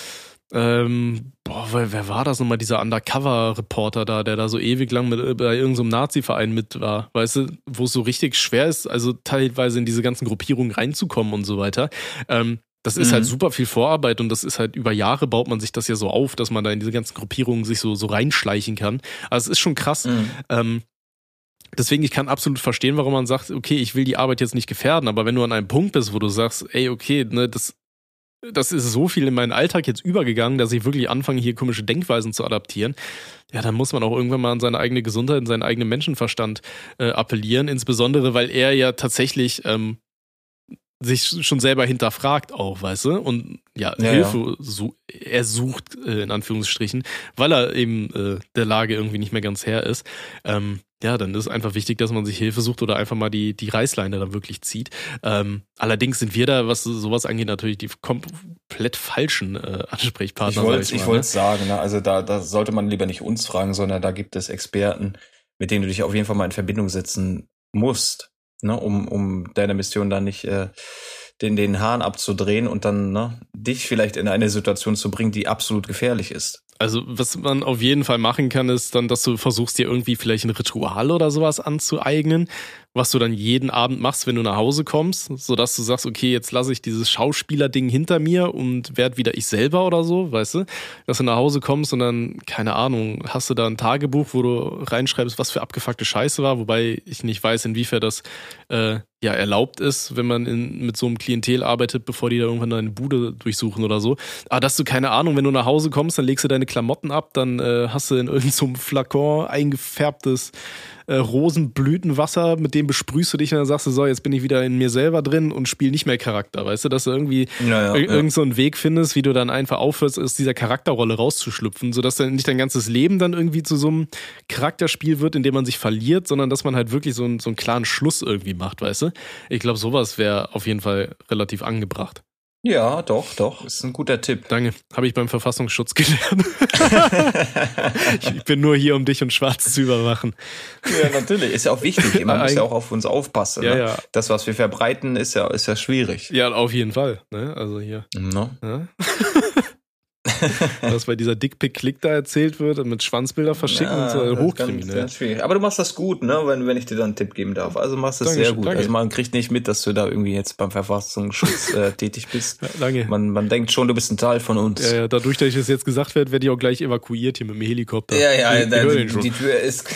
wer war das nochmal, dieser Undercover-Reporter da, der da so ewig lang bei irgendeinem Nazi-Verein mit war, weißt du, wo es so richtig schwer ist, also teilweise in diese ganzen Gruppierungen reinzukommen und so weiter. Das ist halt super viel Vorarbeit und das ist halt über Jahre baut man sich das ja so auf, dass man da in diese ganzen Gruppierungen sich so reinschleichen kann. Also es ist schon krass. Deswegen, ich kann absolut verstehen, warum man sagt, okay, ich will die Arbeit jetzt nicht gefährden, aber wenn du an einem Punkt bist, wo du sagst, ey, okay, ne, das ist so viel in meinen Alltag jetzt übergegangen, dass ich wirklich anfange, hier komische Denkweisen zu adaptieren, ja, dann muss man auch irgendwann mal an seine eigene Gesundheit, an seinen eigenen Menschenverstand appellieren, insbesondere, weil er ja tatsächlich sich schon selber hinterfragt auch, weißt du? Und Hilfe er sucht, in Anführungsstrichen, weil er eben der Lage irgendwie nicht mehr ganz Herr ist. Dann ist es einfach wichtig, dass man sich Hilfe sucht oder einfach mal die Reißleine dann wirklich zieht. Allerdings sind wir da, was sowas angeht, natürlich die komplett falschen Ansprechpartner. Ich wollte sagen, ne? Also da sollte man lieber nicht uns fragen, sondern da gibt es Experten, mit denen du dich auf jeden Fall mal in Verbindung setzen musst. Ne, um deine Mission dann nicht den Hahn abzudrehen und dann dich vielleicht in eine Situation zu bringen, die absolut gefährlich ist. Also was man auf jeden Fall machen kann, ist dann, dass du versuchst, dir irgendwie vielleicht ein Ritual oder sowas anzueignen, was du dann jeden Abend machst, wenn du nach Hause kommst, sodass du sagst, okay, jetzt lasse ich dieses Schauspieler-Ding hinter mir und werde wieder ich selber oder so, weißt du? Dass du nach Hause kommst und dann, keine Ahnung, hast du da ein Tagebuch, wo du reinschreibst, was für abgefuckte Scheiße war, wobei ich nicht weiß, inwiefern das erlaubt ist, wenn man mit so einem Klientel arbeitet, bevor die da irgendwann deine Bude durchsuchen oder so. Aber dass du, keine Ahnung, wenn du nach Hause kommst, dann legst du deine Klamotten ab, dann hast du in irgendeinem so Flakon eingefärbtes Rosenblütenwasser, mit dem besprühst du dich und dann sagst du, so, jetzt bin ich wieder in mir selber drin und spiele nicht mehr Charakter, weißt du, dass du irgendwie irgend so einen Weg findest, wie du dann einfach aufhörst, aus dieser Charakterrolle rauszuschlüpfen, sodass dann nicht dein ganzes Leben dann irgendwie zu so einem Charakterspiel wird, in dem man sich verliert, sondern dass man halt wirklich so einen klaren Schluss irgendwie macht, weißt du? Ich glaube, sowas wäre auf jeden Fall relativ angebracht. Ja, doch. Ist ein guter Tipp. Danke. Habe ich beim Verfassungsschutz gelernt. Ich bin nur hier, um dich und Schwarz zu überwachen. Ja, natürlich. Ist ja auch wichtig. Man muss ja auch auf uns aufpassen. Ja, ne? ja. Das, was wir verbreiten, ist ja schwierig. Ja, auf jeden Fall. Ne? Also hier. No. Ja? Was bei dieser Dickpick-Klick da erzählt wird, mit Schwanzbilder verschicken und so, hochkriminell. Ganz schwierig. Aber du machst das gut, ne, wenn ich dir da einen Tipp geben darf. Also machst du es sehr gut. Danke. Also man kriegt nicht mit, dass du da irgendwie jetzt beim Verfassungsschutz tätig bist. Ja, danke. Man denkt schon, du bist ein Teil von uns. Ja, dadurch, dass ich das jetzt gesagt werde ich auch gleich evakuiert hier mit dem Helikopter. Ja, die Tür ist...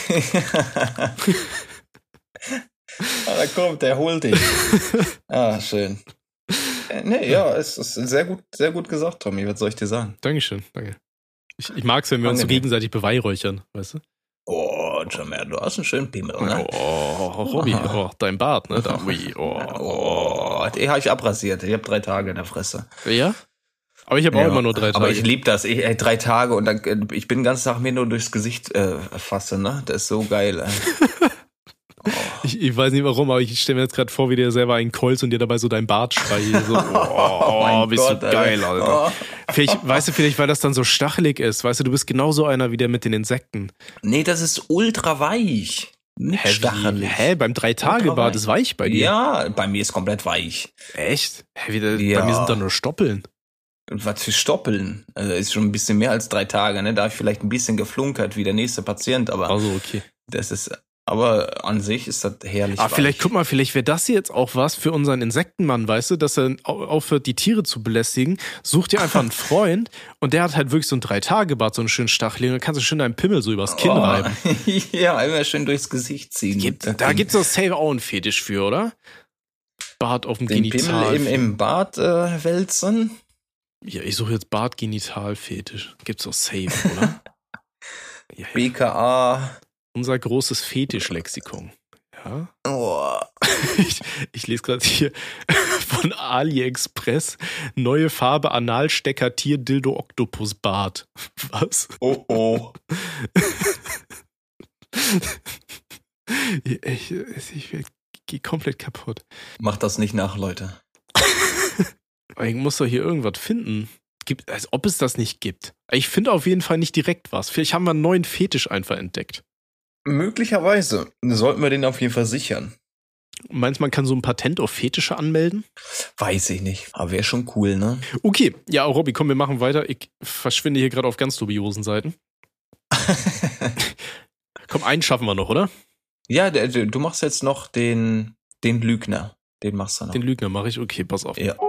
da kommt, der holt dich. Schön. Nee, ja, es ist sehr gut gesagt, Tommy. Was soll ich dir sagen? Dankeschön, danke. Ich mag es, wenn wir uns so gegenseitig beweihräuchern, weißt du? Oh, Jammer, du hast einen schönen Pimmel, ne? Oh, Robby, dein Bart, ne? Da, den habe ich abrasiert. Ich habe 3 Tage in der Fresse. Ja? Aber ich habe auch immer nur 3 Tage. Aber ich liebe das. 3 Tage und dann, ich bin den ganzen Tag mir nur durchs Gesicht fasse, ne? Das ist so geil, Ich weiß nicht warum, aber ich stelle mir jetzt gerade vor, wie dir selber einen Kolz und dir dabei so dein Bart streichelt. So, bist du geil, Alter. Vielleicht, weil das dann so stachelig ist. Weißt du, du bist genauso einer wie der mit den Insekten. Nee, das ist ultra weich. Nicht stachelig. Beim 3-Tage-Bart ist weich bei dir? Ja, bei mir ist komplett weich. Echt? Bei mir sind da nur Stoppeln. Was für Stoppeln? Also ist schon ein bisschen mehr als 3 Tage, ne? Da habe ich vielleicht ein bisschen geflunkert wie der nächste Patient, aber. Also, okay. Das ist. Aber an sich ist das herrlich. Vielleicht wäre das hier jetzt auch was für unseren Insektenmann, weißt du, dass er aufhört, die Tiere zu belästigen. Such dir einfach einen Freund und der hat halt wirklich so einen 3-Tage-Bart, so einen schönen Stachel, und dann kannst du schön deinen Pimmel so übers Kinn reiben. Ja, immer schön durchs Gesicht ziehen. Da gibt's doch safe auch einen Fetisch für, oder? Bart auf dem Genital. Pimmel im Bart wälzen? Ja, ich suche jetzt Bart-Genital-Fetisch. Gibt's doch safe, oder? Ja. BKA. Unser großes Fetischlexikon. Ja. Oh. Ich lese gerade hier von AliExpress: neue Farbe Analstecker Tier Dildo Oktopus Bart. Was? Oh. Ich gehe komplett kaputt. Macht das nicht nach, Leute. Ich muss doch hier irgendwas finden. Als ob es das nicht gibt. Ich finde auf jeden Fall nicht direkt was. Vielleicht haben wir einen neuen Fetisch einfach entdeckt. Möglicherweise. Sollten wir den auf jeden Fall sichern. Meinst du, man kann so ein Patent auf Fetische anmelden? Weiß ich nicht. Aber wäre schon cool, ne? Okay. Ja, Robby, komm, wir machen weiter. Ich verschwinde hier gerade auf ganz dubiosen Seiten. Komm, einen schaffen wir noch, oder? Ja, du machst jetzt noch den Lügner. Den machst du noch. Den Lügner mache ich. Okay, pass auf. Ja.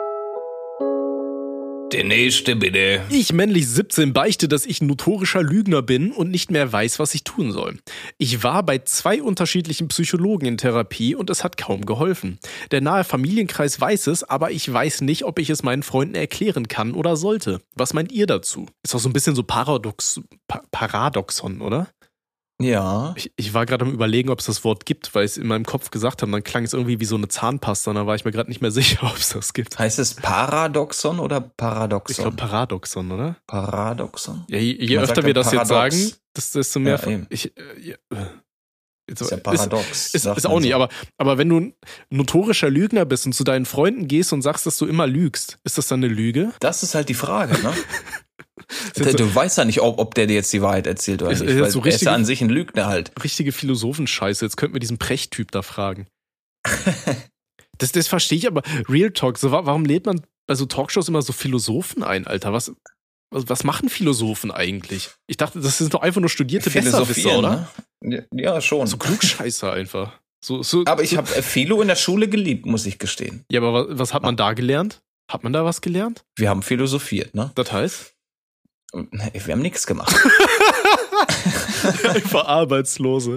Der nächste bitte. Ich, männlich 17, beichte, dass ich ein notorischer Lügner bin und nicht mehr weiß, was ich tun soll. Ich war bei 2 unterschiedlichen Psychologen in Therapie und es hat kaum geholfen. Der nahe Familienkreis weiß es, aber ich weiß nicht, ob ich es meinen Freunden erklären kann oder sollte. Was meint ihr dazu? Ist doch so ein bisschen so Paradoxon, oder? Ja. Ich war gerade am Überlegen, ob es das Wort gibt, weil ich es in meinem Kopf gesagt habe. Dann klang es irgendwie wie so eine Zahnpasta und da war ich mir gerade nicht mehr sicher, ob es das gibt. Heißt es Paradoxon oder Paradoxon? Ich glaube Paradoxon, oder? Paradoxon? Ja, je öfter wir das Paradox jetzt sagen, desto mehr... Ja, ist ja paradox. Ist auch nicht, aber wenn du ein notorischer Lügner bist und zu deinen Freunden gehst und sagst, dass du immer lügst, ist das dann eine Lüge? Das ist halt die Frage, ne? Du weißt ja nicht, ob der dir jetzt die Wahrheit erzählt oder nicht. Weil er ist ja an sich ein Lügner halt. Richtige Philosophenscheiße. Jetzt könnten wir diesen Precht-Typ da fragen. Das verstehe ich aber. Real Talk, so, warum lädt man bei so Talkshows immer so Philosophen ein, Alter? Was machen Philosophen eigentlich? Ich dachte, das sind doch einfach nur studierte Besserwisser, oder? Ne? Ja, schon. So Klugscheißer einfach. Aber ich habe Philo in der Schule geliebt, muss ich gestehen. Ja, aber was hat man da gelernt? Hat man da was gelernt? Wir haben philosophiert, ne? Das heißt? Wir haben nichts gemacht. Einfach Arbeitslose.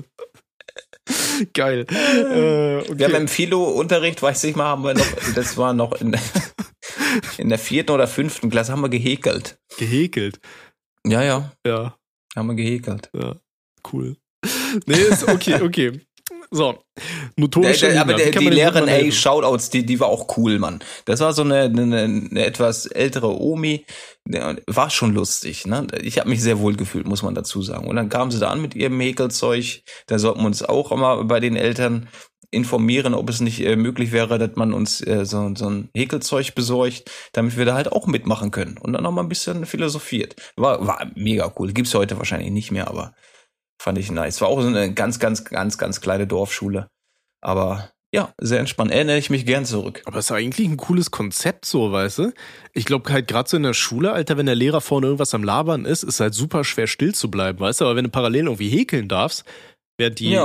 Geil. Okay. Wir haben im Philo-Unterricht, weiß ich mal, haben wir noch, das war noch in der 4. oder 5. Klasse, haben wir gehäkelt. Gehäkelt? Ja. Ja. Haben wir gehäkelt. Ja, cool. Nee, ist okay. So, notorische Lügner. Aber die Lehrerin, Shoutouts, die war auch cool, Mann. Das war so eine etwas ältere Omi, war schon lustig, ne? Ich habe mich sehr wohl gefühlt, muss man dazu sagen. Und dann kam sie da an mit ihrem Häkelzeug. Da sollten wir uns auch immer bei den Eltern informieren, ob es nicht möglich wäre, dass man uns so ein Häkelzeug besorgt, damit wir da halt auch mitmachen können. Und dann noch mal ein bisschen philosophiert. War mega cool. Gibt's heute wahrscheinlich nicht mehr, aber fand ich nice. War auch so eine ganz, ganz, ganz, ganz kleine Dorfschule. Aber ja, sehr entspannt. Erinnere ich mich gern zurück. Aber es ist eigentlich ein cooles Konzept so, weißt du? Ich glaube halt gerade so in der Schule, Alter, wenn der Lehrer vorne irgendwas am Labern ist halt super schwer still zu bleiben, weißt du? Aber wenn du parallel irgendwie häkeln darfst, während die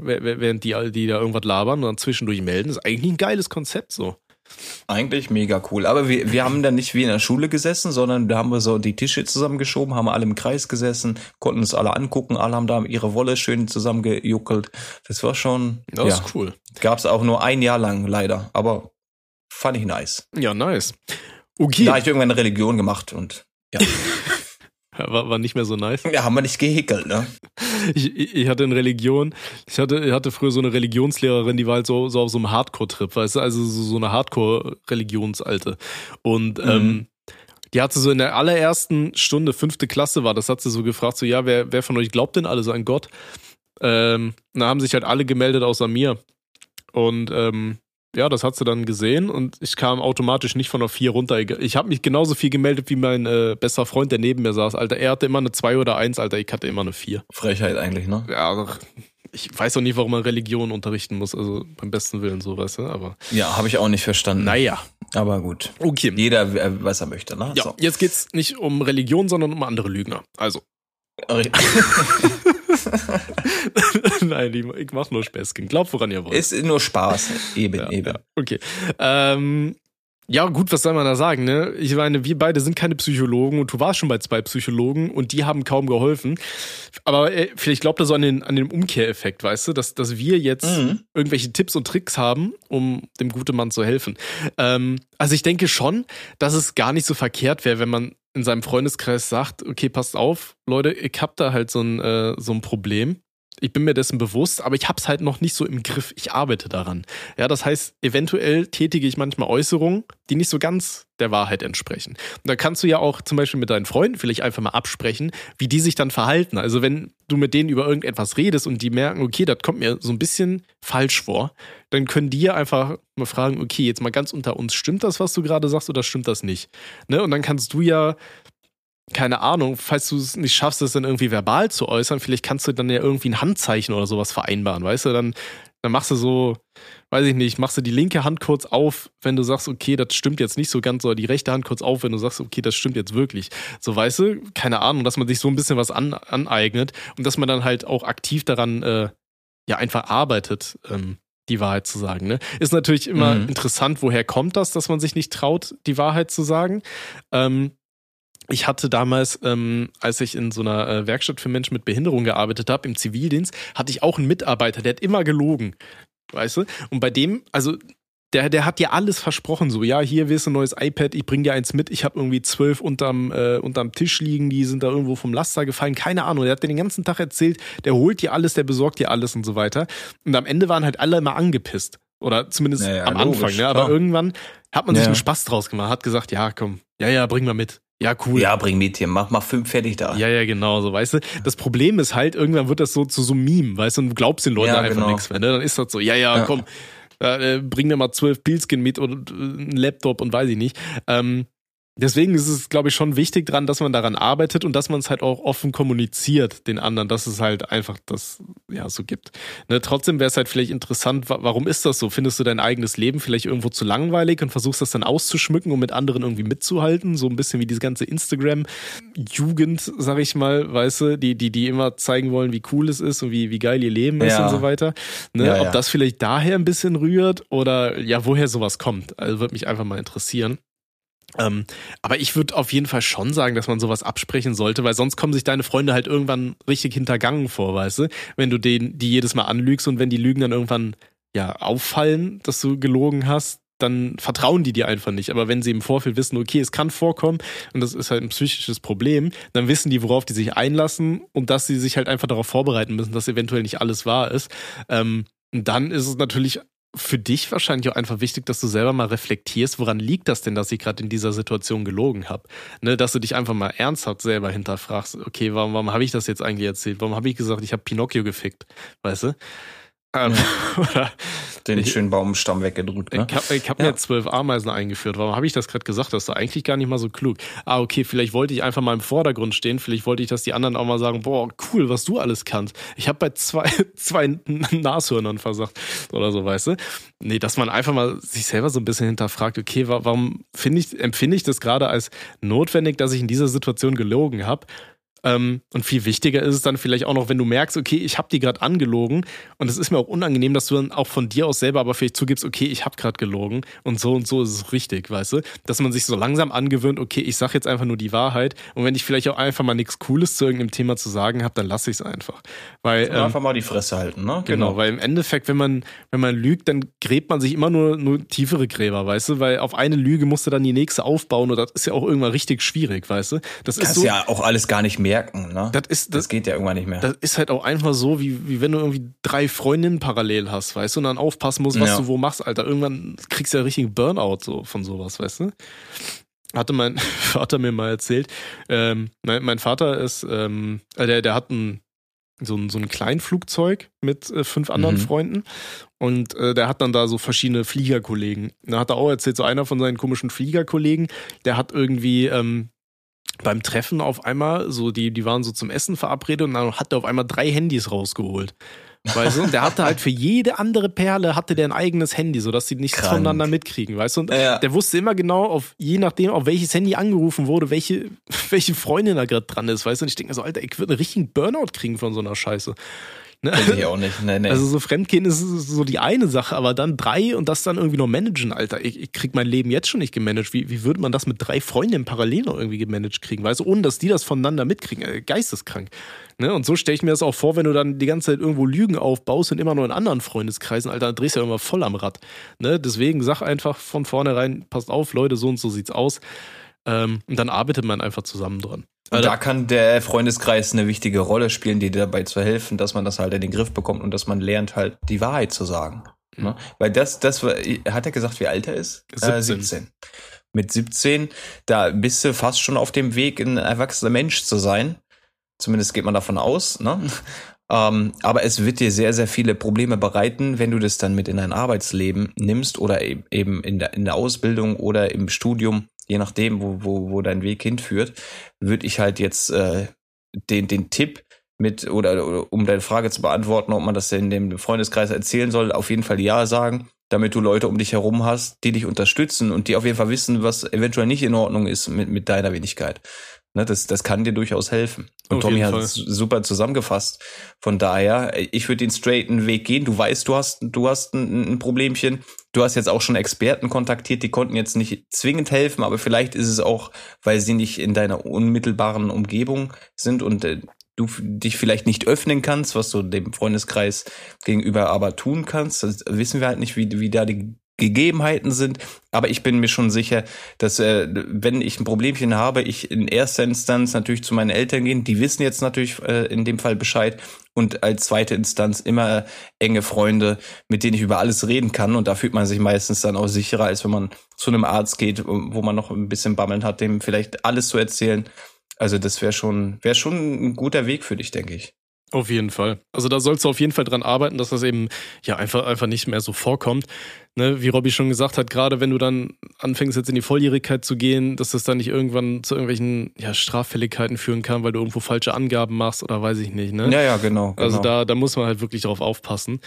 da irgendwas labern und dann zwischendurch melden, ist eigentlich ein geiles Konzept so. Eigentlich mega cool. Aber wir haben da nicht wie in der Schule gesessen, sondern da haben wir so die Tische zusammengeschoben, haben alle im Kreis gesessen, konnten uns alle angucken, alle haben da ihre Wolle schön zusammengejuckelt. Das war schon, das ist cool. Gab's auch nur ein Jahr lang, leider. Aber fand ich nice. Ja, nice. Okay. Da habe ich irgendwann eine Religion gemacht und ja. War nicht mehr so nice. Ja, haben wir nicht gehäkelt, ne? Ich hatte eine Religion, ich hatte früher so eine Religionslehrerin, die war halt so auf so einem Hardcore-Trip, weißt du, also so eine Hardcore-Religionsalte. Und die hat sie so in der allerersten Stunde, 5. Klasse war, das hat sie so gefragt, so ja, wer von euch glaubt denn alles an Gott? Da haben sich halt alle gemeldet außer mir. Und ja, das hat sie dann gesehen und ich kam automatisch nicht von der 4 runter. Ich habe mich genauso viel gemeldet wie mein bester Freund, der neben mir saß. Alter, er hatte immer eine 2 oder 1, Alter, ich hatte immer eine 4. Frechheit eigentlich, ne? Ja, ich weiß auch nicht, warum man Religion unterrichten muss, also beim besten Willen so, weißt du, aber... Ja, habe ich auch nicht verstanden. Naja. Aber gut. Okay. Jeder, was er möchte, ne? Ja, so. Jetzt geht's nicht um Religion, sondern um andere Lügner. Also... Nein, ich mach nur Späßchen. Glaubt, woran ihr wollt. Ist nur Spaß. Eben. Ja, okay. Ja, gut, was soll man da sagen, ne? Ich meine, wir beide sind keine Psychologen und du warst schon bei 2 Psychologen und die haben kaum geholfen. Aber vielleicht glaubt er so an den Umkehreffekt, weißt du, dass wir jetzt irgendwelche Tipps und Tricks haben, um dem guten Mann zu helfen. Also ich denke schon, dass es gar nicht so verkehrt wäre, wenn man in seinem Freundeskreis sagt, okay, passt auf, Leute, ich hab da halt so ein Problem. ich bin mir dessen bewusst, aber ich habe es halt noch nicht so im Griff. Ich arbeite daran. Ja, das heißt, eventuell tätige ich manchmal Äußerungen, die nicht so ganz der Wahrheit entsprechen. Und da kannst du ja auch zum Beispiel mit deinen Freunden vielleicht einfach mal absprechen, wie die sich dann verhalten. Also wenn du mit denen über irgendetwas redest und die merken, okay, das kommt mir so ein bisschen falsch vor, dann können die ja einfach mal fragen, okay, jetzt mal ganz unter uns, stimmt das, was du gerade sagst, oder stimmt das nicht? Ne? Und dann kannst du ja, keine Ahnung, falls du es nicht schaffst, das dann irgendwie verbal zu äußern, vielleicht kannst du dann ja irgendwie ein Handzeichen oder sowas vereinbaren, weißt du, dann machst du so, weiß ich nicht, machst du die linke Hand kurz auf, wenn du sagst, okay, das stimmt jetzt nicht so ganz, oder die rechte Hand kurz auf, wenn du sagst, okay, das stimmt jetzt wirklich. So, weißt du, keine Ahnung, dass man sich so ein bisschen was aneignet und dass man dann halt auch aktiv daran ja einfach arbeitet, die Wahrheit zu sagen. Ne? Ist natürlich immer interessant, woher kommt das, dass man sich nicht traut, die Wahrheit zu sagen. Ich hatte damals, als ich in so einer Werkstatt für Menschen mit Behinderung gearbeitet habe, im Zivildienst, hatte ich auch einen Mitarbeiter, der hat immer gelogen, weißt du? Und bei dem, also der hat dir alles versprochen, so, ja, hier willst du ein neues iPad, ich bring dir eins mit, ich habe irgendwie 12 unterm Tisch liegen, die sind da irgendwo vom Laster gefallen, keine Ahnung, der hat dir den ganzen Tag erzählt, der holt dir alles, der besorgt dir alles und so weiter. Und am Ende waren halt alle immer angepisst. Oder zumindest am Anfang, logisch, ne? Aber irgendwann hat man sich einen Spaß draus gemacht, hat gesagt, ja, komm, ja, bring mal mit. Ja, cool. Ja, bring mit hier, mach 5 fertig da. Ja, genau, so, weißt du. Das Problem ist halt, irgendwann wird das so zu so einem Meme, weißt du, und du glaubst den Leuten einfach nichts mehr, ne? Dann ist das so, ja, komm, bring mir mal 12 Pilzken mit und einen Laptop und weiß ich nicht. Deswegen ist es, glaube ich, schon wichtig dran, dass man daran arbeitet und dass man es halt auch offen kommuniziert den anderen, dass es halt einfach das ja so gibt. Ne, trotzdem wäre es halt vielleicht interessant, warum ist das so? Findest du dein eigenes Leben vielleicht irgendwo zu langweilig und versuchst das dann auszuschmücken, um mit anderen irgendwie mitzuhalten? So ein bisschen wie diese ganze Instagram-Jugend, sag ich mal, weißt du, die immer zeigen wollen, wie cool es ist und wie geil ihr Leben ist und so weiter. Ne, ob das vielleicht daher ein bisschen rührt oder ja, woher sowas kommt. Also würde mich einfach mal interessieren. Aber ich würde auf jeden Fall schon sagen, dass man sowas absprechen sollte, weil sonst kommen sich deine Freunde halt irgendwann richtig hintergangen vor, weißt du? Wenn du die jedes Mal anlügst und wenn die Lügen dann irgendwann ja auffallen, dass du gelogen hast, dann vertrauen die dir einfach nicht. Aber wenn sie im Vorfeld wissen, okay, es kann vorkommen und das ist halt ein psychisches Problem, dann wissen die, worauf die sich einlassen und dass sie sich halt einfach darauf vorbereiten müssen, dass eventuell nicht alles wahr ist. Und dann ist es natürlich für dich wahrscheinlich auch einfach wichtig, dass du selber mal reflektierst, woran liegt das denn, dass ich gerade in dieser Situation gelogen habe? Ne, dass du dich einfach mal ernsthaft selber hinterfragst, okay, warum habe ich das jetzt eigentlich erzählt? Warum habe ich gesagt, ich habe Pinocchio gefickt? Weißt du? Oder den schönen Baumstamm weggedrückt, ne? Ich hab mir 12 Ameisen eingeführt. Warum habe ich das gerade gesagt? Das ist doch eigentlich gar nicht mal so klug. Okay, vielleicht wollte ich einfach mal im Vordergrund stehen. Vielleicht wollte ich, dass die anderen auch mal sagen, boah, cool, was du alles kannst. Ich habe bei zwei Nashörnern versagt oder so, weißt du? Nee, dass man einfach mal sich selber so ein bisschen hinterfragt, okay, warum empfinde ich das gerade als notwendig, dass ich in dieser Situation gelogen habe? Und viel wichtiger ist es dann vielleicht auch noch, wenn du merkst, okay, ich habe die gerade angelogen und es ist mir auch unangenehm, dass du dann auch von dir aus selber aber vielleicht zugibst, okay, ich habe gerade gelogen und so ist es richtig, weißt du? Dass man sich so langsam angewöhnt, okay, ich sage jetzt einfach nur die Wahrheit und wenn ich vielleicht auch einfach mal nichts Cooles zu irgendeinem Thema zu sagen habe, dann lasse ich es einfach. Weil, einfach mal die Fresse halten, ne? Genau, weil im Endeffekt, wenn man lügt, dann gräbt man sich immer nur tiefere Gräber, weißt du? Weil auf eine Lüge musst du dann die nächste aufbauen und das ist ja auch irgendwann richtig schwierig, weißt du? Das ist so, ja auch alles gar nicht merken, ne? Das geht ja irgendwann nicht mehr. Das ist halt auch einfach so, wie wenn du irgendwie 3 Freundinnen parallel hast, weißt du, und dann aufpassen musst, was du wo machst, Alter. Irgendwann kriegst du ja richtig einen Burnout so von sowas, weißt du? Hatte mein Vater mir mal erzählt. Mein Vater ist, der hat so ein Kleinflugzeug mit 5 anderen Freunden und der hat dann da so verschiedene Fliegerkollegen. Da hat er auch erzählt, so einer von seinen komischen Fliegerkollegen, der hat irgendwie beim Treffen auf einmal, so die waren so zum Essen verabredet und dann hat er auf einmal 3 Handys rausgeholt. Weißt du? Und der hatte halt für jede andere Perle hatte der ein eigenes Handy, sodass sie nichts voneinander mitkriegen, weißt du? Und der wusste immer genau, je nachdem, auf welches Handy angerufen wurde, welche Freundin da gerade dran ist, weißt du? Und ich denke mir so, Alter, ich würde einen richtigen Burnout kriegen von so einer Scheiße. Ne? Kenn ich auch nicht. Nee. Also so Fremdgehen ist so die eine Sache, aber dann 3 und das dann irgendwie noch managen, Alter. Ich krieg mein Leben jetzt schon nicht gemanagt. Wie würde man das mit 3 Freundinnen parallel noch irgendwie gemanagt kriegen? Weißt du, ohne dass die das voneinander mitkriegen. Geisteskrank. Ne? Und so stelle ich mir das auch vor, wenn du dann die ganze Zeit irgendwo Lügen aufbaust und immer nur in anderen Freundeskreisen, Alter, dann drehst du ja immer voll am Rad. Ne? Deswegen sag einfach von vornherein, passt auf, Leute, so und so sieht's aus. Und dann arbeitet man einfach zusammen dran. Und da kann der Freundeskreis eine wichtige Rolle spielen, dir dabei zu helfen, dass man das halt in den Griff bekommt und dass man lernt, halt die Wahrheit zu sagen. Ne? Weil das hat er gesagt, wie alt er ist? 17. Mit 17, da bist du fast schon auf dem Weg, ein erwachsener Mensch zu sein. Zumindest geht man davon aus. Ne? Aber es wird dir sehr, sehr viele Probleme bereiten, wenn du das dann mit in dein Arbeitsleben nimmst oder eben in der Ausbildung oder im Studium, je nachdem, wo dein Weg hinführt, würde ich halt jetzt den Tipp oder um deine Frage zu beantworten, ob man das in dem Freundeskreis erzählen soll, auf jeden Fall ja sagen, damit du Leute um dich herum hast, die dich unterstützen und die auf jeden Fall wissen, was eventuell nicht in Ordnung ist mit deiner Wenigkeit. Ne, das kann dir durchaus helfen. Und Tommy hat es super zusammengefasst. Von daher, ich würde den straighten Weg gehen. Du weißt, du hast ein Problemchen. Du hast jetzt auch schon Experten kontaktiert, die konnten jetzt nicht zwingend helfen, aber vielleicht ist es auch, weil sie nicht in deiner unmittelbaren Umgebung sind und du dich vielleicht nicht öffnen kannst, was du dem Freundeskreis gegenüber aber tun kannst. Das wissen wir halt nicht, wie da die Gegebenheiten sind, aber ich bin mir schon sicher, dass wenn ich ein Problemchen habe, ich in erster Instanz natürlich zu meinen Eltern gehen, die wissen jetzt natürlich in dem Fall Bescheid und als zweite Instanz immer enge Freunde, mit denen ich über alles reden kann und da fühlt man sich meistens dann auch sicherer, als wenn man zu einem Arzt geht, wo man noch ein bisschen Bammeln hat, dem vielleicht alles zu erzählen. Also das wäre schon ein guter Weg für dich, denke ich. Auf jeden Fall. Also da sollst du auf jeden Fall dran arbeiten, dass das eben ja einfach nicht mehr so vorkommt. Ne, wie Robby schon gesagt hat, gerade wenn du dann anfängst jetzt in die Volljährigkeit zu gehen, dass das dann nicht irgendwann zu irgendwelchen Straffälligkeiten führen kann, weil du irgendwo falsche Angaben machst oder weiß ich nicht. Ne? Ja, genau. Also da muss man halt wirklich drauf aufpassen.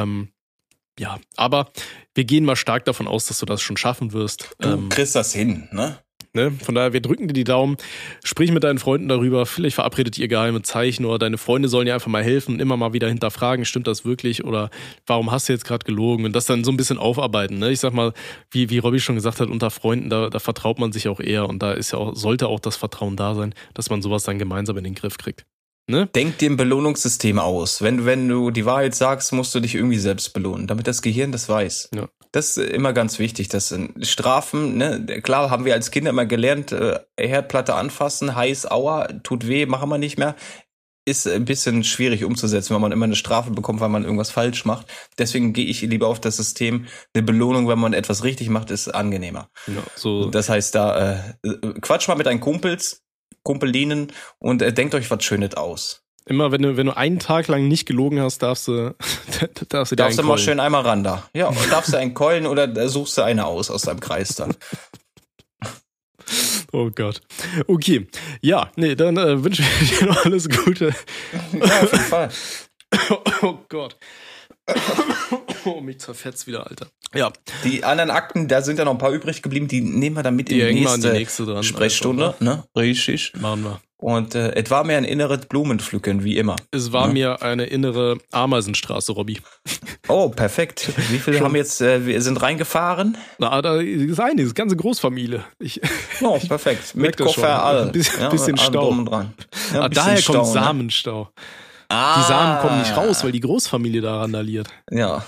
Aber wir gehen mal stark davon aus, dass du das schon schaffen wirst. Du kriegst das hin, ne? Ne? Von daher, wir drücken dir die Daumen, sprich mit deinen Freunden darüber, vielleicht verabredet ihr geheime Zeichen oder deine Freunde sollen dir einfach mal helfen und immer mal wieder hinterfragen, stimmt das wirklich oder warum hast du jetzt gerade gelogen und das dann so ein bisschen aufarbeiten. Ne? Ich sag mal, wie Robby schon gesagt hat, unter Freunden, da vertraut man sich auch eher und da ist sollte auch das Vertrauen da sein, dass man sowas dann gemeinsam in den Griff kriegt. Ne? Denk dir ein Belohnungssystem aus. Wenn du die Wahrheit sagst, musst du dich irgendwie selbst belohnen, damit das Gehirn das weiß. Ja. Das ist immer ganz wichtig. Das sind Strafen, ne? Klar haben wir als Kinder immer gelernt, Herdplatte anfassen, heiß, aua, tut weh, machen wir nicht mehr. Ist ein bisschen schwierig umzusetzen, wenn man immer eine Strafe bekommt, weil man irgendwas falsch macht. Deswegen gehe ich lieber auf das System. Eine Belohnung, wenn man etwas richtig macht, ist angenehmer. Ja, so. Das heißt, da quatsch mal mit deinen Kumpelinen und denkt euch was Schönes aus. Immer wenn du einen Tag lang nicht gelogen hast, darfst du mal schön einmal ran da. Ja, darfst du einen keulen oder suchst du eine aus deinem Kreis dann. Oh Gott. Okay. Ja, nee, dann wünsche ich dir noch alles Gute. Ja, auf jeden Fall. Oh Gott. Oh, mich zerfetzt wieder, Alter. Ja. Die anderen Akten, da sind ja noch ein paar übrig geblieben, die nehmen wir dann mit in die nächste dran, Sprechstunde. Alter, ne? Richtig. Machen wir. Und es war mir ein inneres Blumenpflücken, wie immer. Es war mir eine innere Ameisenstraße, Robby. Oh, perfekt. Wie viele haben jetzt, wir sind reingefahren? Na, da ist einiges, ganze Großfamilie. Oh, perfekt. Mit Koffer, all. Bisschen Stau. Dran. Ja, daher Stau, kommt Samenstau. Ne? Die Samen kommen nicht raus, weil die Großfamilie da randaliert. Ja.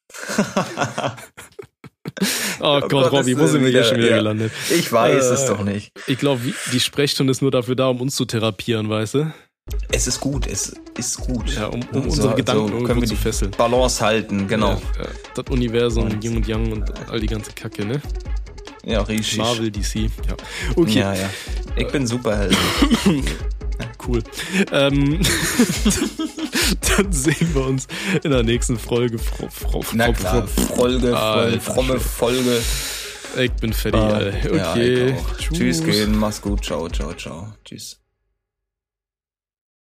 Oh Gott, Robby, wo sind wir hier schon wieder gelandet? Ich weiß es doch nicht. Ich glaube, die Sprechstunde ist nur dafür da, um uns zu therapieren, weißt du? Es ist gut, es ist gut. Ja, um unsere Gedanken irgendwo zu fesseln. Balance halten, genau. Ja, das Universum, Yin und Yang und all die ganze Kacke, ne? Ja, richtig. Marvel, DC, ja. Okay. Ja. Ich bin Superheld. Cool. Dann sehen wir uns in der nächsten Folge. Fromme Folge. Ich bin fertig, Alter. Okay. Ja, Tschüss gehen, mach's gut. Ciao. Tschüss.